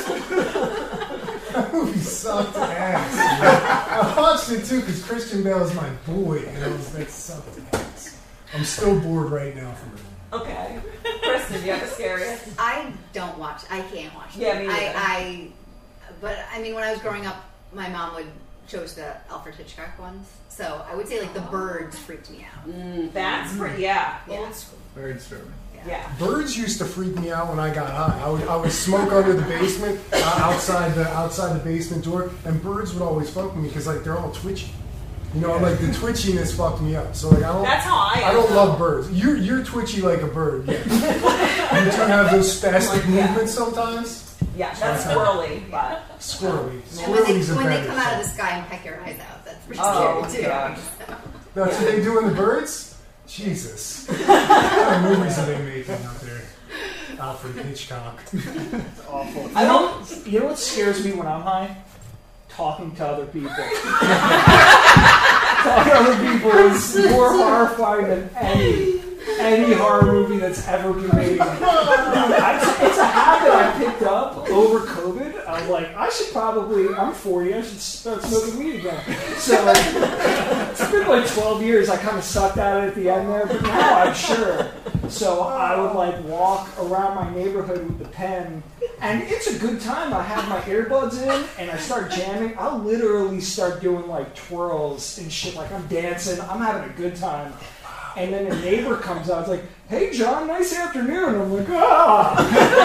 That movie sucked ass. I watched it too because Christian Bale is my boy, and I was that sucked ass. I'm still bored right now from it. Okay. Kristen, do you have a scariest? I don't watch. I can't watch. Yeah, them. me neither. I, I, but I mean, when I was growing up, my mom would chose the Alfred Hitchcock ones. So I would say like The Birds freaked me out. Mm, that's pretty. Yeah. Yeah. Very disturbing. Yeah. Birds used to freak me out when I got high. I would, I would smoke under the basement, uh, outside the outside the basement door, and birds would always fuck with me because like they're all twitchy. You know, like the twitchiness fucked me up. So like I don't. That's how I am, I don't though. love birds. You're you're twitchy like a bird. Yeah. You do have those spastic movements sometimes. Yeah, that's squirrely, but Squirrely. And when they, Squirrely's a when they better come out of term. the sky and peck your eyes out, that's pretty Oh, scary too. gosh. That's what they do in the birds? Jesus. What kind of movies are they making out there? Alfred Hitchcock. It's awful. You know, you know what scares me when I'm high? Talking to other people. Talking to other people is more horrifying than any any horror movie that's ever been made. I, it's a habit I picked up over COVID. I was like, I should probably, I'm forty, I should start smoking weed again. So it's been like twelve years. I kind of sucked at it at the end there, but now I'm sure. So I would like walk around my neighborhood with the pen, and it's a good time. I have my earbuds in, and I start jamming. I'll literally start doing like twirls and shit, like I'm dancing. I'm having a good time. And then a neighbor comes out, it's like, "Hey, John, nice afternoon." I'm like, ah.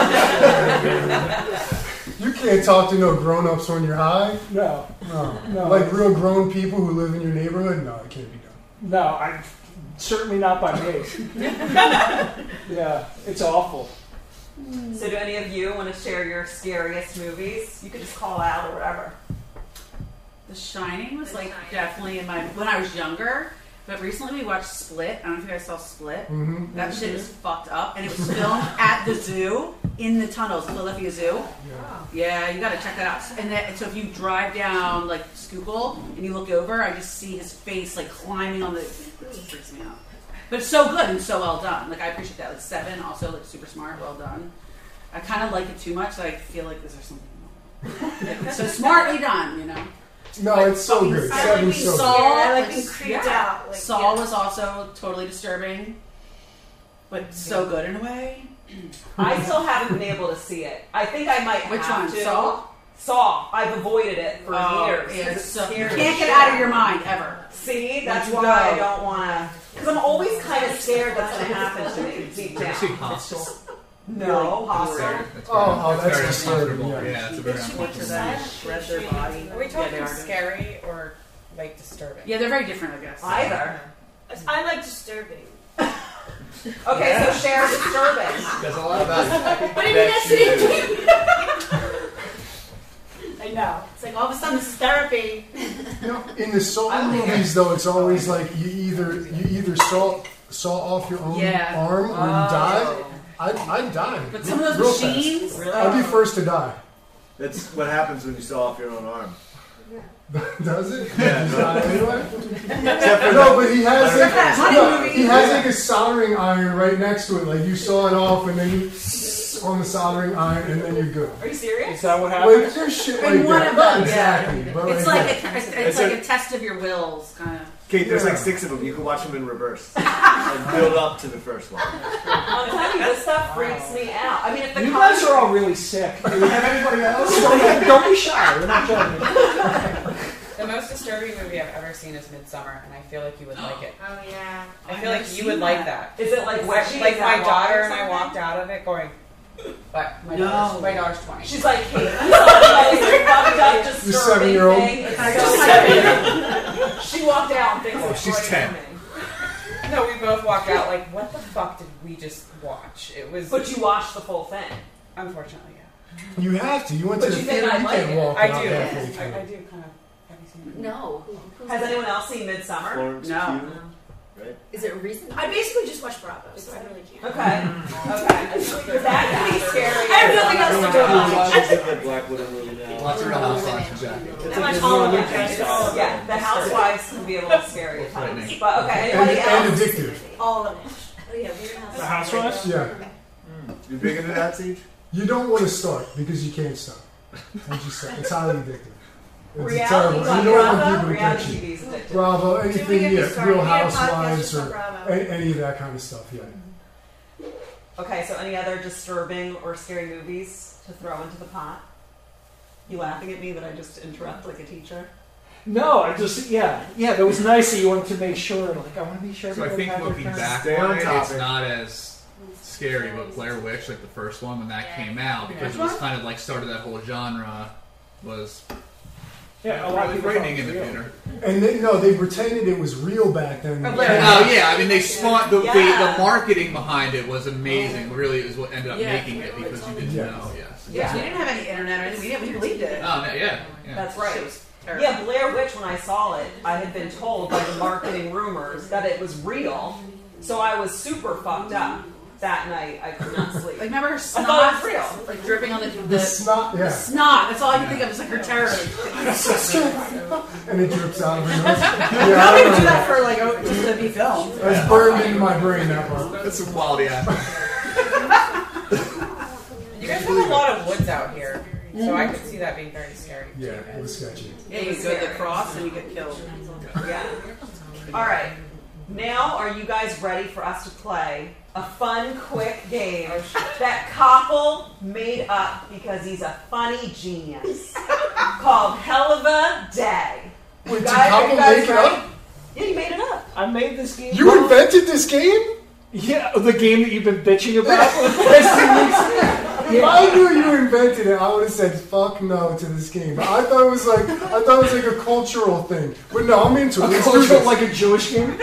You can't talk to no grown-ups when you're high. No, No. No. Like real grown people who live in your neighborhood? No, it can't be done. no, I certainly not by me. Yeah, it's awful. So do any of you want to share your scariest movies? You could just call out or whatever. The Shining was like definitely in my when I was younger. But recently we watched Split. I don't know if you guys saw Split. Mm-hmm. That shit is fucked up, and it was filmed at the zoo in the tunnels, Philadelphia Zoo. Yeah. Yeah, you got to check that out. And then, so if you drive down like Schuylkill and you look over, I just see his face like climbing on the. It freaks me out. But it's so good and so well done. Like I appreciate that. Like Seven, also like super smart, well done. I kind of like it too much. So I feel like is there something wrong? Like, it's so smartly done, you know. No, it's so good. I like Seven's being so scared. good. I like being was- creeped yeah. out. Like, Saw yeah. was also totally disturbing, but so good in a way. I still haven't been able to see it. I think I might Which have one? to. Saw? Saw. I've avoided it for Oh, years. yeah, It's so- scary you can't as get shit. out of your mind ever. See, that's Once you why go. I don't want to. Because I'm always kind of scared that's going to happen to me deep Have you seen down. Hostel? No, hostile. That's Oh, very- oh, that's very disturbing, uncomfortable. yeah. Yeah, it's a very It's uncomfortable. shred their body. Are we Yeah, talking they are. scary or like disturbing? Yeah, they're very different, I guess. Either. I like disturbing. Okay, Yeah. so share disturbing. There's a lot about it. But I mean, That that's you it. I know. It's like all of a sudden this is therapy. You know, in the Saw I think movies, though, it's always like you either you either saw saw off your own Yeah. arm or you Oh. die. I'd, I'd die. But some of those real fast. machines, I'd be first to die. That's what happens when you saw off your own arm. Does it? Yeah, He's no. not anyway. Except for No, but he has like that honey no, movie. he has like a soldering iron right next to it. Like you saw it off, and then you on the soldering iron, and then you're good. Are you serious? Is that what happened? Like there's shit And like one that. of Not them, exactly, but it's like, like that. a, it's, it's It's like a- a test of your wills, kind of. Kate, there's Yeah. like six of them. You can watch them in reverse and build up to the first one. I'm telling you, this stuff freaks me out. I mean, if the You guys are all really sick. Do we have anybody else? Don't, don't be shy. We're not judging. The most disturbing movie I've ever seen is Midsummer, and I feel like you would like it. Oh yeah. I feel like you would like that. Is it like Like, wetchy? like Is my that daughter water or and I something? walked out of it going, but my, No. daughter's, my daughter's twenty. She's like, Kate, you saw the most fucked up, disturbing seven-year-old. thing. It's I so just- seven. She walked out and thinks Oh, it's she's right ten. for me. No, we both walked out like, what the fuck did we just watch? It was, But you watched the full thing. unfortunately, yeah. You have to. You went But to the you think theater. I'd You like can't it. walk I out do. halfway I, through. I do kind of. Have you seen it? No. Has anyone else seen Midsummer? Florence No. Pugh, right? Is it recent? I basically just watch Bravo, so I really can't. Okay. Okay. That can be scary. I have nothing else to do. Watch the Black Widow movie now. Lots of real housewives and jackets. I watch all of Yeah, it. yeah, the housewives can be a little scary at times. Frightening. But okay, And, anybody and else? addictive. All of it. Oh yeah, Weird House. The Housewives? Yeah. You big into that, Siege? You don't want to start because you can't stop. I just say it's highly addictive. It's Reality, terrible. You like don't want Bravo, people to reality catch T you. V is addictive. Bravo, Don't anything, get me yeah, started. Real We had a podcast Housewives just or on Bravo. a- any of that kind of stuff. Yeah. Okay, so any other disturbing or scary movies to throw into the pot? You laughing at me that I just interrupt like a teacher? No, I just, yeah. Yeah, that was nice that you wanted to make sure. Like, I want to be sure. So I everybody think had their looking turn. back Stay on on it, it's topic. not as scary, but Blair Witch, like the first one when that came out, because it was kind of like started that whole genre, was Yeah, a lot of really people frightening thought in it the was real. theater. And they, no, they pretended it was real back then. Oh, Blair. Oh yeah, I mean they spawned the, Yeah. the the marketing behind it was amazing. Really, is what ended up Yeah. making it because you didn't Yeah. know. Yes. Yeah. We didn't have any internet or anything. We didn't. We believed it. Oh no, yeah. yeah. That's Shit right. was terrible. Yeah, Blair Witch, when I saw it, I had been told by the marketing rumors that it was real. So I was super fucked up that night. I could not sleep. Like, remember her I snot? thought it was real. Like, dripping on the, the, The snot, yeah. snot. That's all I can think of is like her terror. And it drips out of her nose. How Yeah, do I you do remember that that. for, like, oh, just to be filmed? That's burned into my brain, that part. That's some quality acting. You guys have a lot of woods out here, so I could see that being very scary. Yeah, it was sketchy. Yeah, you go to the cross and you get killed. Yeah. All right. Now, are you guys ready for us to play a fun, quick game that Koppel made up because he's a funny genius called Hell of a Day? You Wait, did guys- are you Koppel guys make it ready? up? Yeah, you made it up. I made this game. You invented this game? Yeah, the game that you've been bitching about for the past two weeks. If I knew you invented it, I would have said fuck no to this game. But I thought it was like I thought it was like a cultural thing. But no, I'm into it. A Let's do cultural, this. like a Jewish game.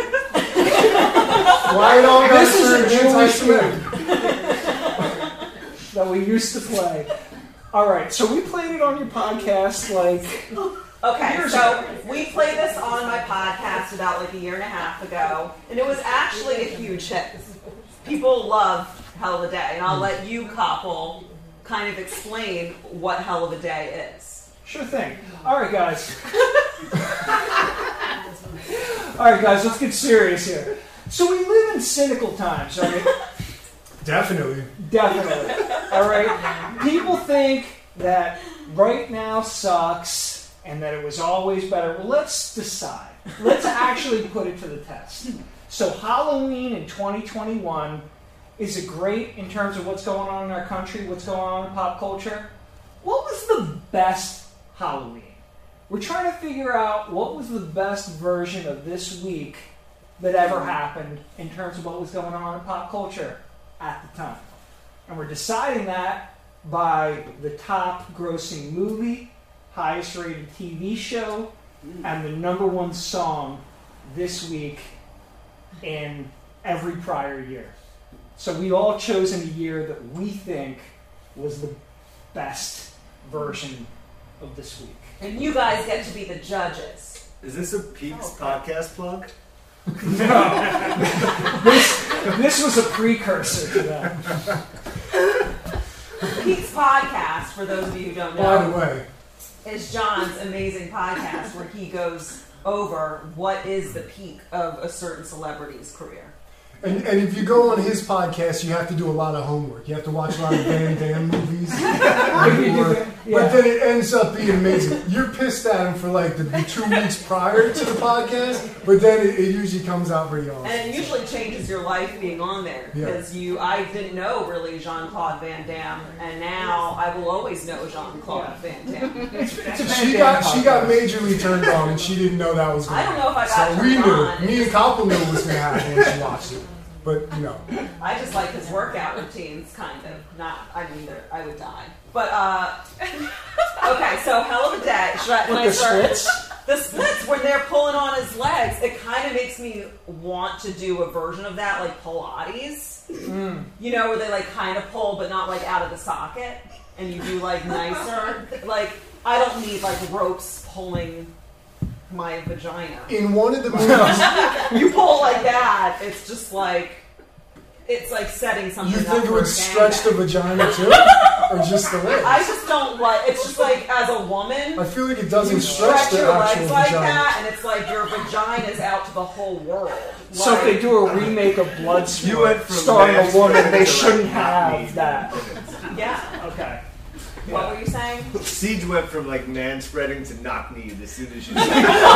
Why don't This guys is a turn Jewish anti-Semitic? that we used to play. All right, so we played it on your podcast, like. Okay, Years so ago. we played this on my podcast about like a year and a half ago, and it was actually a huge hit. People love Hell of a Day, and I'll let you, Koppel, kind of explain what Hell of a Day is. Sure thing. All right, guys. All right, guys, let's get serious here. So we live in cynical times, right? Definitely. Definitely. All right. People think that right now sucks and that it was always better. Well, let's decide. Let's actually put it to the test. So Halloween in twenty twenty-one, is it great in terms of what's going on in our country, what's going on in pop culture? What was the best Halloween. We're trying to figure out what was the best version of this week that ever happened in terms of what was going on in pop culture at the time. And we're deciding that by the top grossing movie, highest rated T V show, and the number one song this week in every prior year. So we all chosen a year that we think was the best version of this week. And you guys get to be the judges. Is this a Peaks podcast plug? No. this, this was a precursor to that. Pete's podcast, for those of you who don't know, By the way, is John's amazing podcast where he goes over what is the peak of a certain celebrity's career. and, and if you go on his podcast, you have to do a lot of homework. You have to watch a lot of Van Damme movies. Or- But then it ends up being amazing. You're pissed at him for like the, the two weeks prior to the podcast, but then it, it usually comes out pretty awesome. And it usually changes your life being on there Yeah. because you, I didn't know really Jean-Claude Van Damme, and now I will always know Jean-Claude Van Damme. She got she got majorly turned on, and she didn't know that was going I on. don't know if I got So we turned knew. on. Me and Koppel knew what was going to happen when she watched it. But, you know. I just like his workout routines, kind of. Not, I mean, they're- I would die. But, uh, okay, so hell of a day. Should I, can With I the start? splits? The splits, when they're pulling on his legs, it kind of makes me want to do a version of that, like Pilates. Mm. You know, where they, like, kind of pull, but not, like, out of the socket. And you do, like, nicer. Like, I don't need, like, ropes pulling my vagina. In one of the movies, You pull like that, it's just like, it's like setting something you up think it for would a stretch the gangbang. vagina too? Or just the legs? I just don't like, it's just like, as a woman, I feel like it doesn't you stretch stretch the your actual legs like vagina. that, and it's like your vagina is out to the whole world. So if Like- they do a remake of Bloodsport You went from starring a mass woman, spreading they to, like, shouldn't not have need that. Yeah. Okay. What were you saying? Siege went from like man spreading to knock knee as soon as you said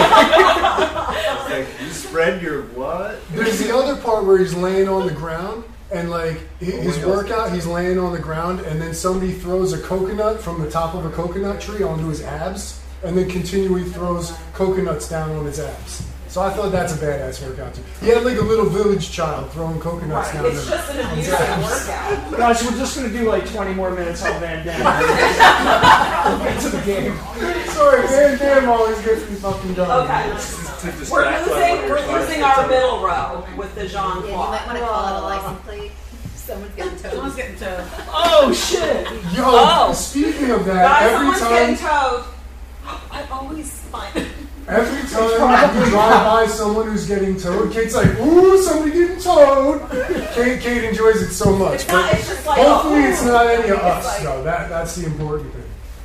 it. It's like, you spread your what? There's the other part where he's laying on the ground, and like hi- his workout, he's laying on the ground, and then somebody throws a coconut from the top of a coconut tree onto his abs, and then continually throws coconuts down on his abs. So I thought that's a badass workout too. He had like a little village child throwing coconuts Right. down It's there. just an abusive workout. Guys, we're just going to do like twenty more minutes on Van Damme. We'll get to the game. Sorry, Van Damme always gets me fucking done. Okay. To We're distract my losing, work, we're I losing said our something. middle row with the Yeah, you might Jean-Claude. want to call it a license plate. Someone's getting towed. Someone's getting to. Oh, shit. Yo, Oh. speaking of that, Guys, every someone's time, getting towed. I always find every time you drive by someone who's getting towed, Kate's like, "Ooh, somebody getting towed." Kate, Kate enjoys it so much. It's not, but it's just like, hopefully, oh, it's not any of it's us. like- though. That that's the important thing.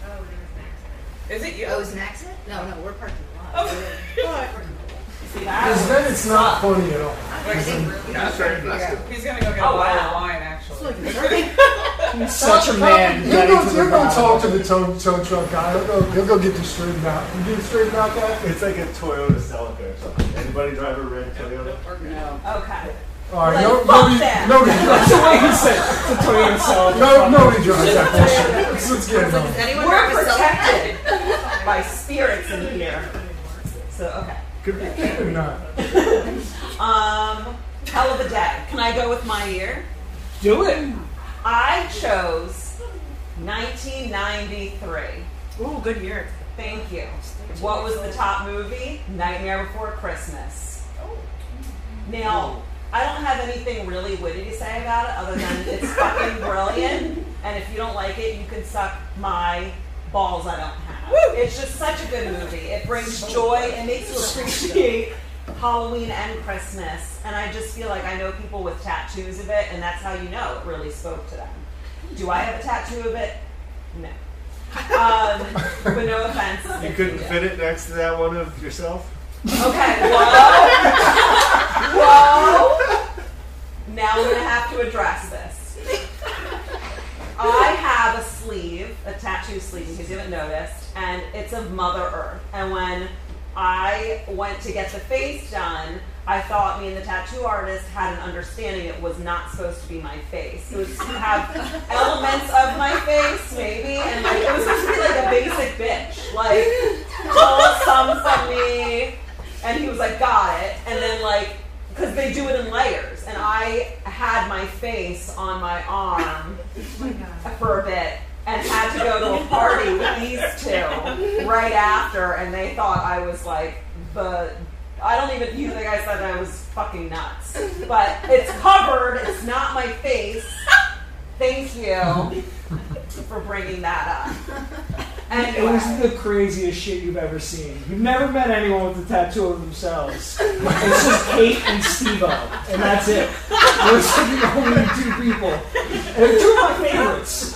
Is it you? Oh, it was an accident? No, no, we're parking the lot. See that? Because then it's not funny at all. That's right. That's good. He's gonna go get Oh, a bottle wow. of wine, actually. He's such a man. He'll getting go, to the he'll go bottom. talk to the tow, tow truck guy. He'll go, he'll go get this straightened out. You get it straightened out, that? It's like a Toyota Celica or something. Anybody drive a red Toyota? No. Okay. All right, Like, no, fuck nobody, that. nobody That's drives. the way he said it. It's a Toyota Celica. No, nobody drives that bullshit. Let's, let's get it on. Anyone We're drive a Celica? protected by spirits in here. So, okay. Could be. Or not. Um, hell of a day. Can I go with my year? Do it. I chose nineteen ninety-three. Ooh, good year. Thank you. What was the top movie? Nightmare Before Christmas. Now, I don't have anything really witty to say about it other than it's fucking brilliant. And if you don't like it, you can suck my balls I don't have. It's just such a good movie. It brings joy. It makes you appreciate Halloween and Christmas. And I just feel like I know people with tattoos of it, and that's how you know it really spoke to them. Do I have a tattoo of it? No. Um, but no offense. You if couldn't do. fit it next to that one of yourself? Okay, whoa. Whoa. Now we're going to have to address this. I have a sleeve, a tattoo sleeve, in case you haven't noticed, and it's of Mother Earth. And when I went to get the face done, I thought me and the tattoo artist had an understanding it was not supposed to be my face. It was to have elements of my face, maybe, and like it was supposed to be like a basic bitch. Like, pull some from me. And he was like, got it. And then, like, because they do it in layers. And I had my face on my arm for a bit and had to go to a party with these two right after. And they thought I was, like, the... I don't even, you the guy said I was fucking nuts. But it's covered, it's not my face. Thank you for bringing that up. Anyway. It was the craziest shit you've ever seen. You've never met anyone with a tattoo of themselves. It's just Kate and Steve-O, and that's it. Those are the only two people. And they're two of my favorites.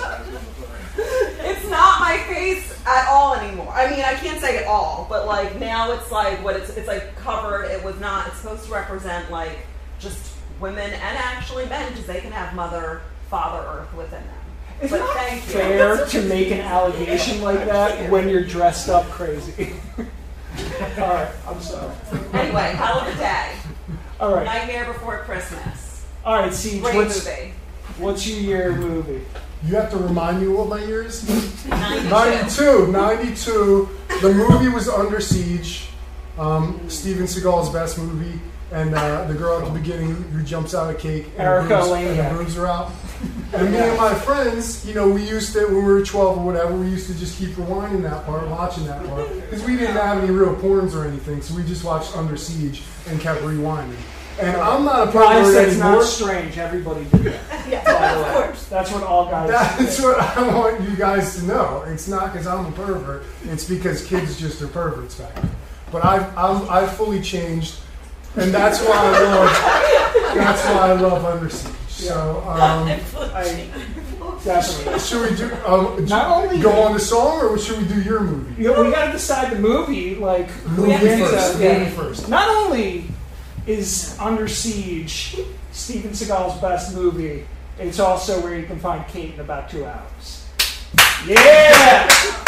It's not my face at all anymore. I mean, I can't say at all, but like now it's like what it's it's like covered. It was not. It's supposed to represent like just women and actually men because they can have Mother, Father Earth within them. It's but not thank fair you. to make an allegation like that when you're dressed up crazy. All right, I'm sorry. Anyway, hell of a day. All right. Nightmare Before Christmas. All right, see, Great what's, movie. what's your year movie? You have to remind me what my year is? ninety-two. ninety-two. ninety-two. The movie was Under Siege. Um, Steven Seagal's best movie. And uh, the girl at the beginning who, who jumps out of cake and Erica the boobs- Lane. and the boobs are out. And me and my friends, you know, we used to, when we were twelve or whatever, we used to just keep rewinding that part, watching that part. Because we didn't have any real porns or anything, so we just watched Under Siege and kept rewinding. And I'm not a Brian pervert said it's anymore. not strange. Everybody did that. Yeah, By the of way. course. That's what all guys That's do. what I want you guys to know. It's not because I'm a pervert. It's because kids just are perverts back then. But I've, I'm, I've fully changed, and that's why I love. That's why I love Under Siege. So, um, I, definitely. should we do? Um, Not only- go on the song, or should we do your movie? You know, we got to decide the movie. Like, Movie into- first. yeah. Movie first. Not only is Under Siege Steven Seagal's best movie, it's also where you can find Kate in about two hours. Yeah!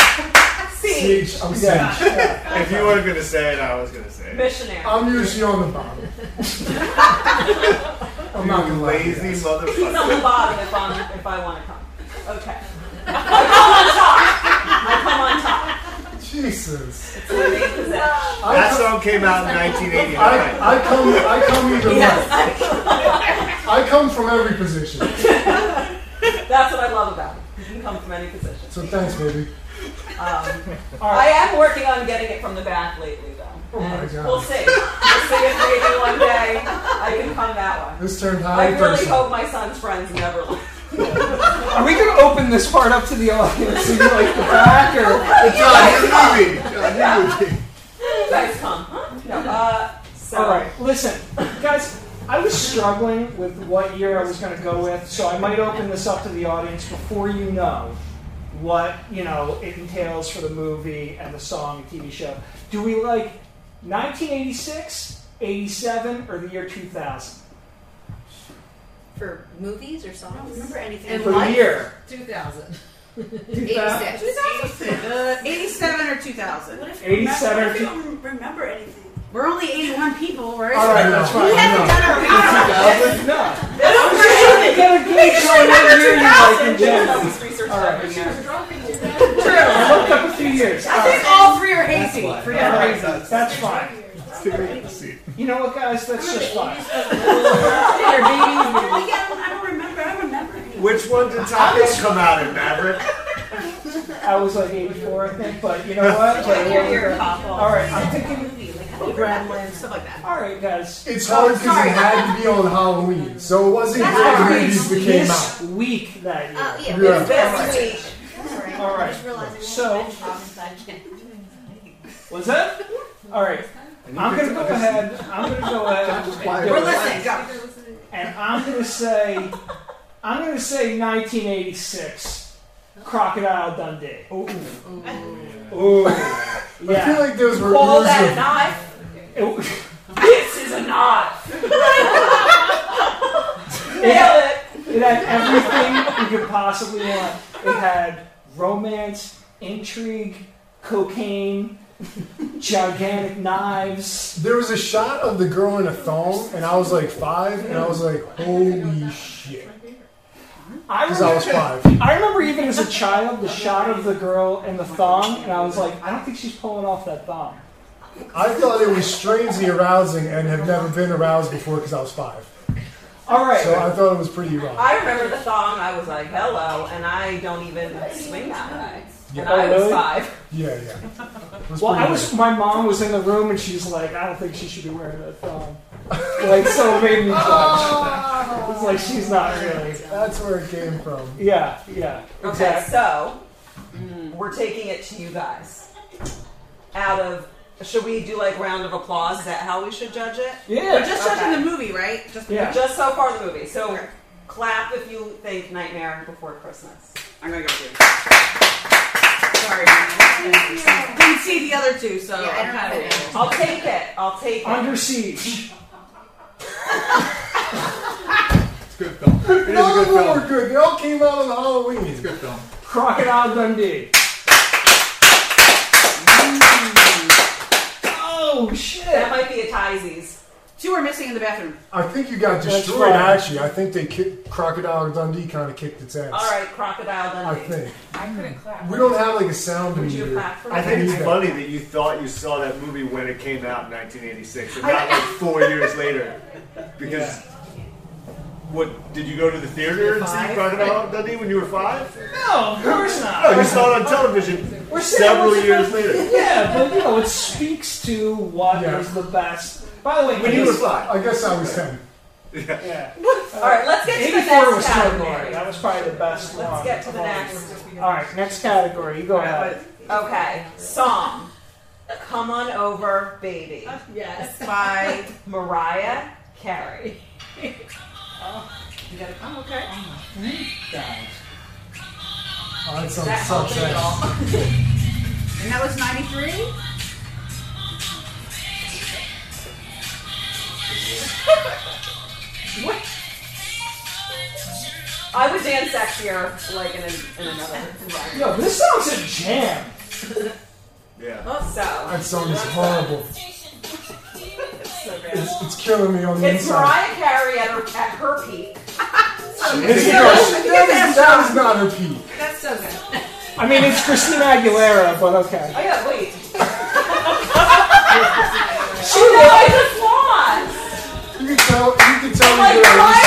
Siege. I'm Siege. Yeah. Yeah. If you weren't going to say it, I was going to say it. Missionary. I'm usually on the bottom. I'm not gonna lie to you Lazy guys. He's on the motherfucker. bottom if, I'm, if I want to come. Okay. I come on top. I come on top. Jesus. It's my main possession. That song came out in nineteen eighty-nine. I, I come. I come either Yes, way. I I come from every position. That's what I love about it. You can come from any position. So thanks, baby. Um, All I right. am working on getting it from the back lately, though. Oh my And God. We'll see. We'll see if maybe one day I can come that way. This turned I highly really personal. hope my son's friends never leave. Are we going to open this part up to the audience? So you like the back or? John, your movie. John, your movie. You guys come. Huh? No, uh, so. All right, listen, guys. I was struggling with what year I was going to go with, so I might open this up to the audience before you know what you know it entails for the movie and the song and T V show. Do we like nineteen eighty-six, eighty-seven, or the year two thousand? For movies or I don't songs? remember anything. And For the year two thousand. eighty-six. Uh, eighty-seven or two thousand. What if you eighty-seven remember, what if or you don't remember anything? We're only eighty-one people, right? All right, that's fine. We haven't done our research. No. I don't remember Get a gauge on what year you like in general. This research All right. every year. I looked up a few years. I think all three are hazy for All different right, reasons. that's fine. Take a seat. You know what, guys? That's just fine. Your babies. I don't remember. I don't remember anything. Which one did Tacos come out in, Maverick? I was like eighty-four, I think, but you know what? Like, Your year, Papa. all right, I'm thinking. Gremlins, stuff like that. All right, guys. It's hard because it had to be on Halloween, so it wasn't That's great right. movies that came This out. week that year. Uh, yeah, Yeah. It's this week. Sorry. All right. I just realized I So- won't mention that again. Was that? All right. I'm gonna go ahead. I'm gonna go ahead. and We're do it. listening. Go. And I'm gonna say, I'm gonna say nineteen eighty-six, Crocodile Dundee. Ooh. Ooh. I feel Yeah. like those were Call oozes that a of- knife. It, This is a knife. it, Nail it. it had everything you could possibly want. It had romance, intrigue, cocaine, gigantic knives. There was a shot of the girl in a thong, and I was like five, and I was like, holy shit. I Because I was remember, five. I remember even as a child, the shot of the girl in the thong, and I was like, I don't think she's pulling off that thong. I thought it was strangely arousing and have never been aroused before because I was five. All right. So I thought it was pretty rough. I remember the thong. I was like, hello, and I don't even swing that way. Yeah. And I Oh, was really? five. Yeah, yeah. It was Well, pretty I was. good. My mom was in the room, and she's like, I don't think she should be wearing that thong. Like, so it made me judge. It's like she's not really. That's where it came from. Yeah, yeah. Okay, Exactly. so we're taking it to you guys. Out of, should we do like round of applause? Is that how we should judge it? Yeah. We're just Okay. judging the movie, right? Just the Yeah. movie. Just so far the movie. So clap if you think Nightmare Before Christmas. I'm gonna go with you. Sorry. Didn't see the other two, so Yeah, I I'm don't kind know. of. I'll take it. I'll take it. Under Siege. It's a good film. It is a None good of them film. were good. They all came out on Halloween. It's a good film. Crocodile Dundee. Oh shit! That might be a Tizes. Two are missing in the bathroom. I think you got That's destroyed, fine. actually. I think they kicked, Crocodile Dundee kind of kicked its ass. All right, Crocodile I Dundee. think. I couldn't clap. We don't have like a sound Would you meter. clap for I me? think it's Yeah. funny that you thought you saw that movie when it came out in nineteen eighty-six, and not like four years later. Because what did you go to the theater and see Five? Crocodile Dundee when you were five? No, of course No, not. you saw it on television We're saying several what's years the- later. Yeah, but you know, it speaks to what is Yeah. the best. By the way, When you were this- five. I guess I was ten. yeah. All right, let's get to the eighty-four was next Toy category. Story. That was probably the best one. Let's get to the of all. next. All right, next category. You go ahead. Okay, song. Come on over, baby. Yes. By Mariah Carey. you gotta come. Okay. Oh, that sounds That helped sucks at all. And that was ninety-three. What? I would dance sexier, like in, a, in another environment. Yo, this song's a jam. Yeah. So, That song is horrible. so good. It's, it's killing me on the It's inside. Mariah Carey at her, at her peak. It's that, is, that is not her peak. That's so good. I mean, it's Christina Aguilera, but okay. Oh yeah, wait. She Oh no, was- I just lost. You can tell. You can tell me Like, good at what?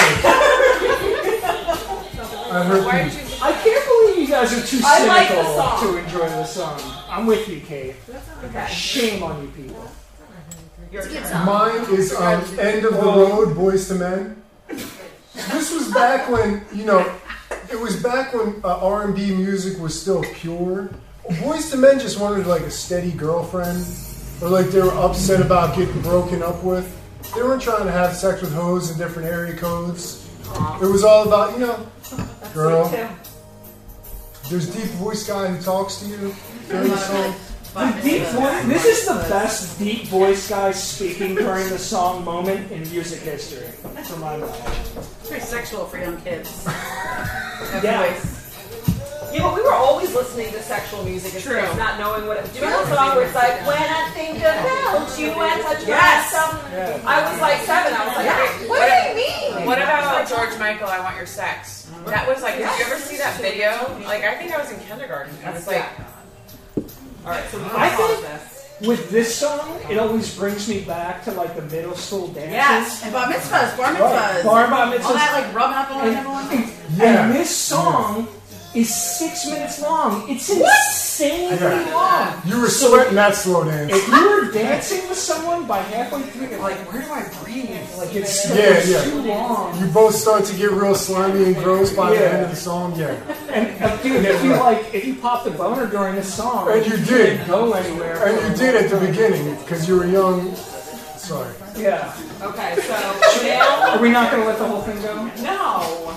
At her Why peak. did you? I can't believe you guys are too I like the cynical song. to enjoy this song. I'm with you, Kate. Okay. Shame on you people. Your It's a good turn. song. Mine is um, End of the Road, Boys to Men. This was back when, you know, it was back when uh, R and B music was still pure. Boys to Men just wanted like a steady girlfriend, or like they were upset about getting broken up with. They weren't trying to have sex with hoes in different area codes. It was all about, you know, girl, Two. there's a deep voice guy who talks to you during the song. The deep voice, this is the best deep voice guy speaking during the song moment in music history, for my knowledge. It's very sexual for young kids. Yeah. Yeah, but we were always listening to sexual music as True. kids, not knowing what it. Do you remember the song where it's like, when I think about you and touch Yes. my stuff? Yeah. I was like seven. I was like, what do they mean? What about George Michael? I Want Your Sex. That was like. Did you ever see that video? Like, I think I was in kindergarten. It was like. All right, so we I can pause think- this. With this song, it always brings me back to like the middle school dances. Yes. And bar mitzvahs, bar mitzvahs. Bar bar All mitzvahs. that like rubbing up on And- everyone. Yeah. And this song is six minutes long. It's insanely Yeah. long. You were sweating that slow dance. If you were dancing with someone by halfway through, you're like, where do I breathe? Like it's, Yeah, it's yeah. too long. You both start to get real slimy and gross by the Yeah. end of the song, yeah. And uh, dude, if you like, if you popped a boner during this song, And you you did. didn't go anywhere. And you did at the beginning, because you were young. Sorry. Yeah. Okay, so now, Are we not going to let the whole thing go? no.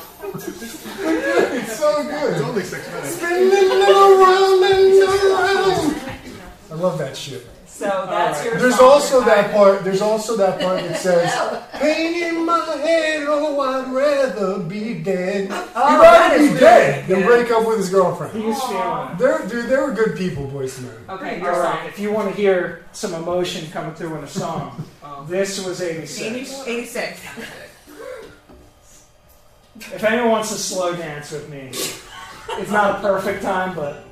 It's so It's good. only six minutes. Spinning around and around. I love that shit. So that's your. There's song. also that part. There's also that part that says, "Pain in my head, oh, I'd rather be dead." He'd that rather is be really dead than good. break up with his girlfriend. He was feeling it. They're, dude, they were good people, Boys to Men. Okay, All your right. song. If you want to hear some emotion coming through in a song, this was eighty-six. eighty-six. If anyone wants to slow dance with me, it's not a perfect time, but.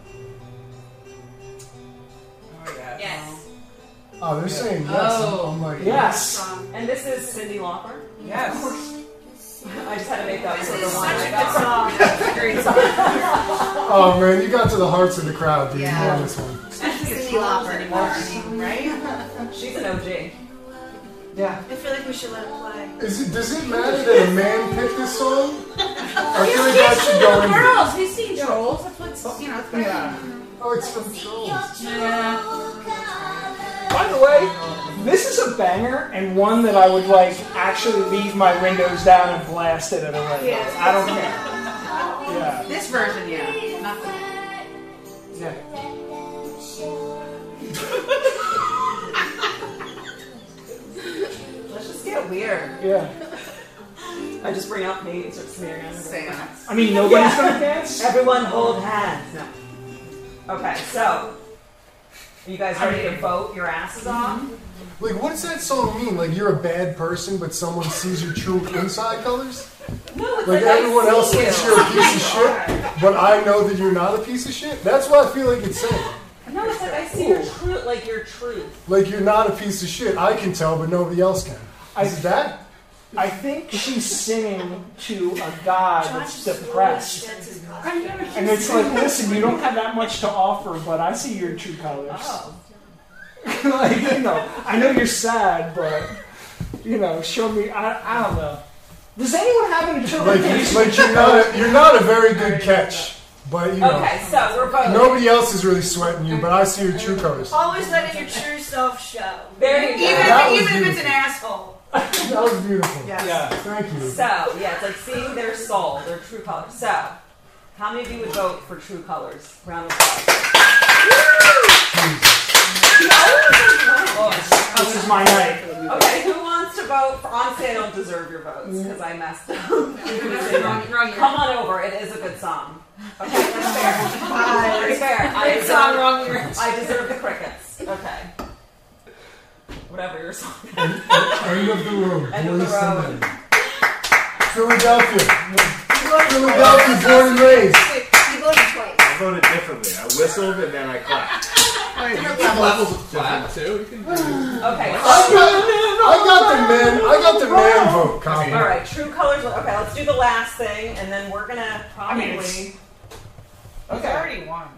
Yes. Oh, they're saying yes. Oh. I'm, I'm like, Yes. And this is Cyndi Lauper. Yes. I just had to make that This for is the one such I a got. good song. That's a great song. Oh man, you got to the hearts of the crowd, dude. Yeah. You won this one. Cyndi Lauper anymore. Right? She's an O G. Yeah. I feel like we should let it play. Is it? Does it matter that a man picked this song? I feel like He's that should go in. girls. He's seen trolls. That's what's, you know, it's better. Yeah. Oh, it's from Trolls. By the way, this is a banger and one that I would like actually leave my windows down and blast it at a radio. Yeah. I don't care. Yeah. This version, yeah. Not the Yeah. Let's just get weird. Yeah. I just bring up me and start smearing on same. I mean, nobody's gonna dance. Everyone hold hands. No. Okay, so are you guys ready to vote your asses off? Like, what does that song mean? Like, you're a bad person, but someone sees your true inside colors? No, it's Like, like, everyone I else see thinks you. you're a piece of shit, but I know that you're not a piece of shit? That's what I feel like it's saying. No, it's like I see your truth, like your truth. Like, you're not a piece of shit. I can tell, but nobody else can. Is that? I think she's singing to a guy that's depressed. And it's like, listen, you don't have that much to offer, but I see your true colors. Oh. Like, you know, I know you're sad, but, you know, show me, I, I don't know. Does anyone have any Like, interpretation? like you're not a, you're not a very good catch, but, you know. Okay, so we're voting. Nobody else is really sweating you, but I see your true colors. Always letting your true self show. There you go. Even, That was even if it's an beautiful. asshole. That was beautiful. Yes. Yeah. Thank you. So, yeah, it's like seeing their soul, their true colors. So, how many of you would vote for true colors? Round of applause. This is my night. Okay, who wants to vote for, honestly, I don't deserve your votes because I messed up. Wrong, wrong year. Come on over, it is a good song. Okay, that's fair. That's fair. I Good deserve, song, wrong year. I deserve the crickets. Okay. Whatever your song is. End of the road. End of the Boys road. and men. Philadelphia. Philadelphia, born and raised. You voted twice. I voted differently. I whistled and then I clapped. Some levels of clap too. You can do. Okay, I so, got, I got the man. I got the man vote. Copy. all right, true colors. Okay, let's do the last thing, and then we're gonna probably. I mean, it's- He's Okay. already won.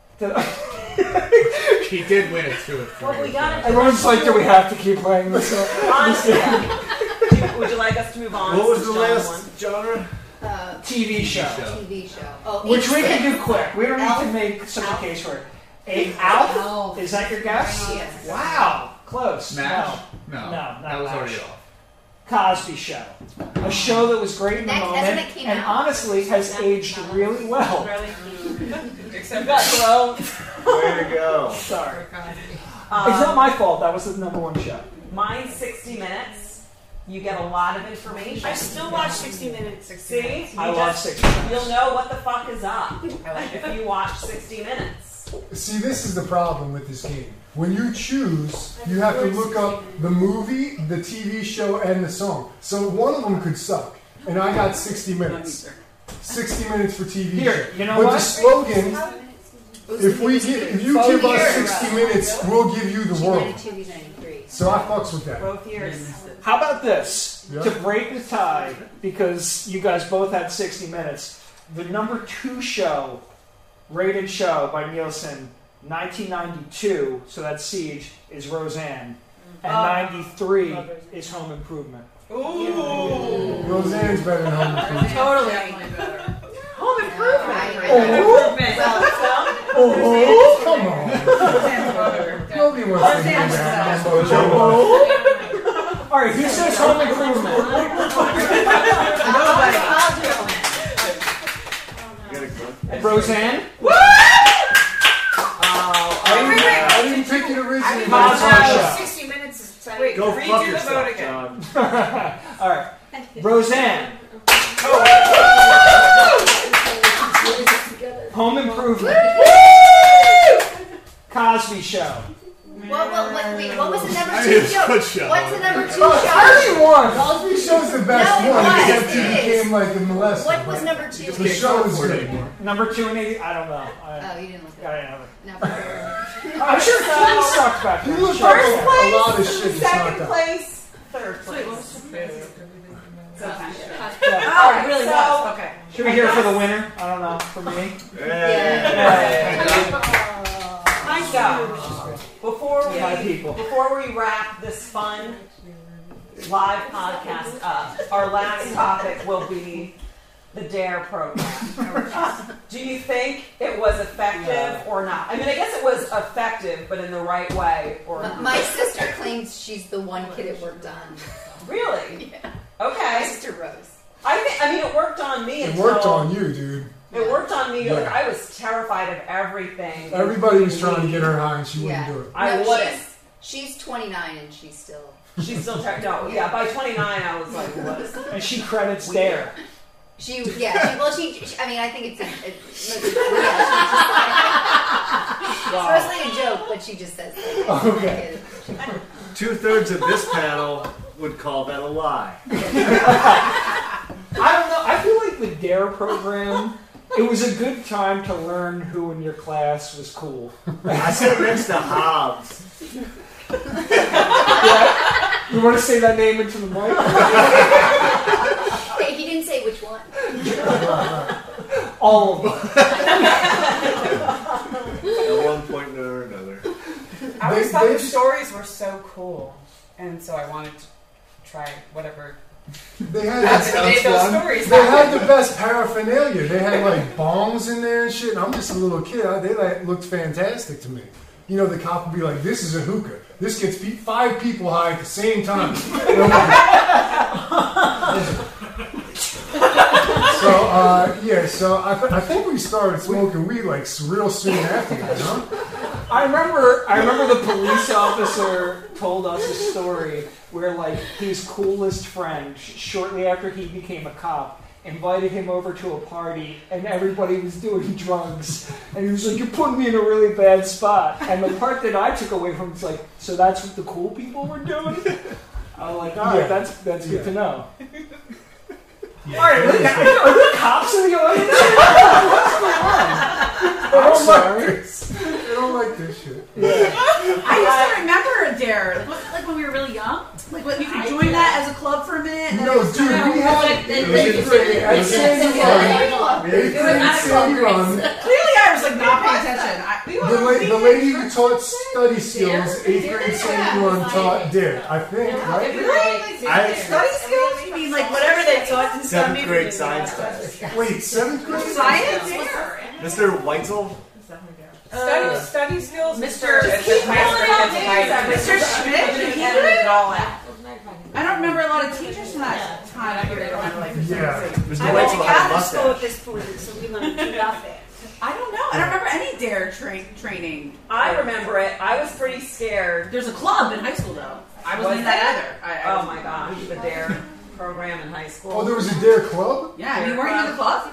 He did win it too. Well, we gotta. Everyone's like, do we have to keep playing this song? Honestly, do you- would you like us to move on? What was to the John last one? genre? Uh, T V show. T V show. Oh, Which we Instinct. can do quick. We don't need to Elf. make such a Elf. case for it. A Alf? Elf. Is that your guess? Yes. Wow. Close. Smash? No. No. No, not that was Mash. already off. Cosby Show. A show that was great in the That- that's moment when it came and out. honestly has aged really well. Except Got thrown. Way to go. Sorry. Um, It's not my fault. That was the number one show. Mine's sixty minutes. You get a lot of information. I still watch sixty minutes. See, I You love just- sixty minutes. You'll know what the fuck is up if you watch sixty minutes. See, this is the problem with this game. When you choose, you have to look up the movie, the T V show, and the song. So one of them could suck. And I got sixty minutes. sixty minutes for T V Here, show. you know but what? the slogan, if we get, if you give us sixty minutes, we'll give you the world. ninety-two, ninety-three. So I fucks with that. Both years. How about this? Yeah. To break the tie, because you guys both had sixty minutes, the number two show, rated show by Nielsen, nineteen ninety-two, so that's Siege, is Roseanne. And Oh. ninety-three is Home Improvement. Ooh. Roseanne's better than Home Improvement. Totally. Definitely better. Home improvement. Oh, Oh, come on. Nobody wants to hear that. Mumbo jumbo. All right, who says Home Improvement? Nobody. I'll do it. You got a clip? Roseanne? Oh, I didn't, I didn't pick it originally. but it's Cosby my Show. show. sixty minutes is Wait, Go redo fuck the yourself, vote again. John. All right, Roseanne. Home Improvement. Cosby Show. What, what, what, wait, what was the number number I two mean, it's a show? good show. What's the number two Oh, show? thirty-one. Cosby Show's the best No, it one, was. except he It is. became like the molester. What was but number two? The show is good. anymore. Number two and eighty. I don't know. I, Oh, you didn't look I at don't it. know. No. I'm sure Keith sucked back He then. looked Sure. like First a, place, a lot of shit. second It's not place, third place. So kind Yeah. All right, it really so was. Okay. Should we hear for the winner? I don't know. For me. Nice job. Before we My people. before we wrap this fun live podcast up, our last topic will be the DARE program. Do you think it was effective or not? I mean, I guess it was effective, but in the right way, or My, my sister claims she's the one kid it worked on. really? Yeah. Okay. My sister Rose. I think. I mean, it worked on me. It until, worked on you, dude. It worked on me. Yeah. Like I was terrified of everything. Everybody was trying to get her high, and she wouldn't Yeah. do it. I No, wouldn't. she's, she's twenty-nine and she's still. She's still trying. No, yeah. By twenty-nine, I was like, what is this? And she credits Dare. She, yeah, she, well, she, she, I mean, I think it's a, it, it, yeah, she's just, it's mostly a joke, but she just says that. Okay. Two thirds of this panel would call that a lie. I don't know. I feel like the DARE program, it was a good time to learn who in your class was cool. I sit next to Hobbs. Yeah? You want to say that name into the mic? Hey, he didn't say which one. All of them. At one point or another. I always They- thought they- the stories were so cool, and so I wanted to try whatever. They had That's that what made those fun. stories They happen. had the best paraphernalia. They had like bongs in there and shit. And I'm just a little kid. I, they like looked fantastic to me. You know, the cop would be like, "This is a hookah. This gets pe- five people high at the same time." And I'm like, so uh, yeah, so I, th- I think we started smoking weed like s- real soon after that, huh? I remember I remember the police officer told us a story where like his coolest friend, sh- shortly after he became a cop, invited him over to a party and everybody was doing drugs. And he was like, "You're putting me in a really bad spot." And the part that I took away from it was like, "So that's what the cool people were doing?" I was like, all right, Yeah. that's that's good Yeah. to know. Yeah. All right, are there, are there cops in the audience? What's going on? They I'm don't like sorry. this. They don't like this shit. Yeah. I used to remember DARE, like, what- like when we were really young. Like when you could join that as a club for a minute. And then No, it was dude, kind of- we had like, it then- was eighth grade at Sandy Run. Eighth grade at Sandy Run. Clearly, I was like not paying attention. I, we The, were la- the lady who taught study skills, eighth grade Sandy Run taught did, I think, right? I, study skills. You mean like whatever they taught in seventh study? grade science class. Wait, seventh grade? Science. Mister Weitzel? Study, study skills, Mister It's a high Mister Schmidt? He edited it all out. I don't remember a lot of teachers from that time. I don't remember like. Yeah. Mister I went to Weitzel had a Catholic school at mustache. this point, so we learned to do nothing. I don't know. I don't remember any DARE tra- training. I remember it. I was pretty scared. There's a club in high school though. I wasn't Was in that there? either. I, I Oh my gosh, the DARE program in high school. Oh, there was a DARE club? Yeah, you weren't in the club.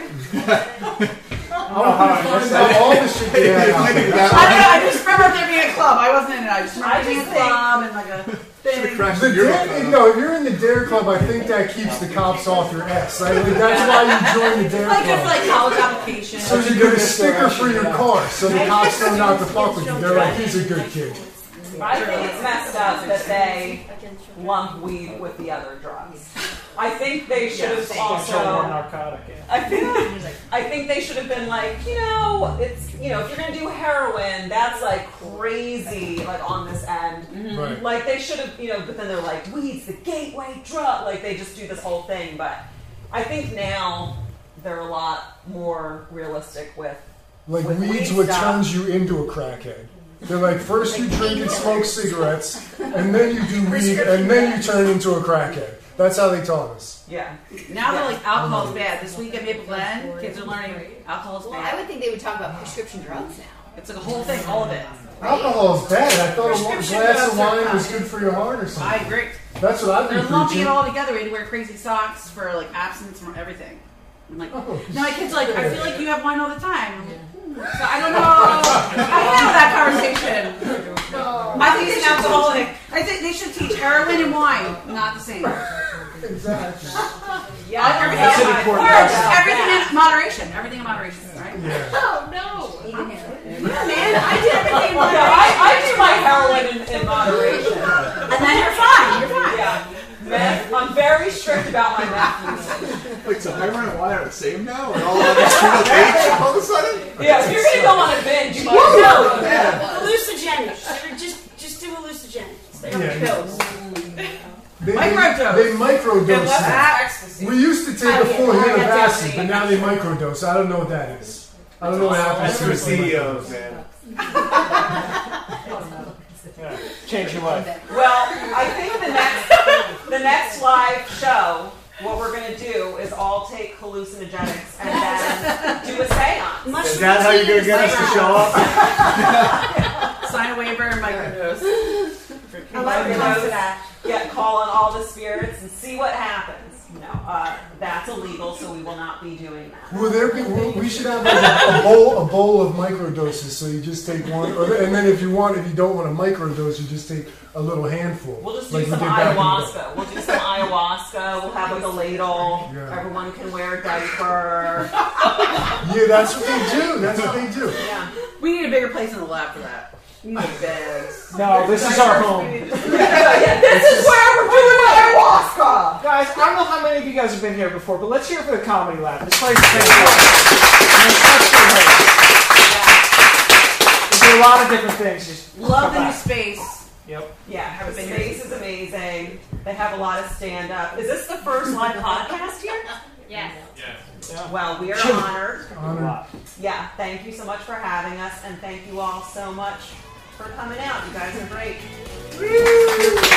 I don't know all the shit they had out I there. don't know. I just remember there being a club. I wasn't in it. I just remember I there being a just think- club and like a thing. The DARE, no, if you're in the DARE club, I think that keeps the cops off your ass. I think that's why you join the DARE Like good for club. like college applications. So you get a sticker for your car, so the cops know not to fuck with you. They're like, he's a good kid. I think it's messed up that they lump weed with the other drugs. I think they should have Control more also. narcotic. Yeah. I think I think they should have been like, you know, it's you know, if you're gonna do heroin, that's like crazy, like on this end. Right. Like they should have, you know, but then they're like, weed's the gateway drug. Like they just do this whole thing. But I think now they're a lot more realistic with. Like, With weed's weed what stuff. turns you into a crackhead. They're like, first you drink and smoke cigarettes, and then you do weed, and then you turn into a crackhead. That's how they taught us. Yeah. Now they're like alcohol's bad. This week at Maple Glen, kids are learning alcohol's Well, I bad. would think they would talk about prescription drugs now. It's like a whole thing, all of it. Alcohol is bad. I thought a wa- Prescription glass drugs of are wine was fine. good for your heart or something. I agree. That's what I've They're been lumping preaching. it all together. We had to wear crazy socks for like abstinence from everything. I'm like, Oh, no, my kids are like, I feel like you have wine all the time. I'm like, hmm. So I don't know. I don't have that conversation. I think he's an alcoholic. I Heroin and wine, not the same. Exactly. Yeah, everything, That's an in, important or part. just everything in moderation. Everything in moderation, right? Yeah. Oh no! Eating heroin. Yeah, man, I did everything in No, moderation. I, I do my heroin in, in moderation. And then you're fine. You're fine. Yeah. Meth, I'm very strict about my meth usage. Wait, so heroin and wine are the same now? And all of this pH all of a sudden? Yeah, if you're gonna go on a binge, you might Woo! as well. Yeah. Hallucinogenics. Just, just do hallucinogenics. Stay on the Yeah. pills. They, Microdose. They, they microdose. Unless it. it's ecstasy. We used to take Oh, a yeah. full hit of Yeah. acid, but now they microdose. I don't know what that is. I don't know what happens That's to for the C E Os, man. Yeah. Change your life. Well, I think the next the next live show, what we're gonna do is all take hallucinogenics and then do a seance. Mushroom Is that how you're tea gonna is get us like- to show up? Sign a waiver and microdose. I like the look of that. Get call on all the spirits and see what happens. No, uh, that's illegal, so we will not be doing that. Will there be? will- We should have like a, a bowl, a bowl of microdoses. So you just take one, or, and then if you want, if you don't want a microdose, you just take a little handful. We'll just do like we some did back in the day. ayahuasca. We'll do some ayahuasca. We'll have like a ladle. Yeah. Everyone can wear a diaper. Yeah, that's what they do. That's what they do. Yeah. We need a bigger place in the lab for that. We need bags. No, this is our home. Yeah, this is where we're doing ayahuasca. Guys, I don't know how many of you guys have been here before, but let's hear it for the Comedy Lab. This place is fantastic. And it's such good hosts. They do a lot of different things. Just Love come the new back. space. Yep. Yeah, Haven't the been space is amazing. They have a lot of stand up. Is this the first live podcast here? Yes. Yeah. Well, we are Sure. honored. A lot. Yeah, thank you so much for having us, and thank you all so much for coming out. You guys are great.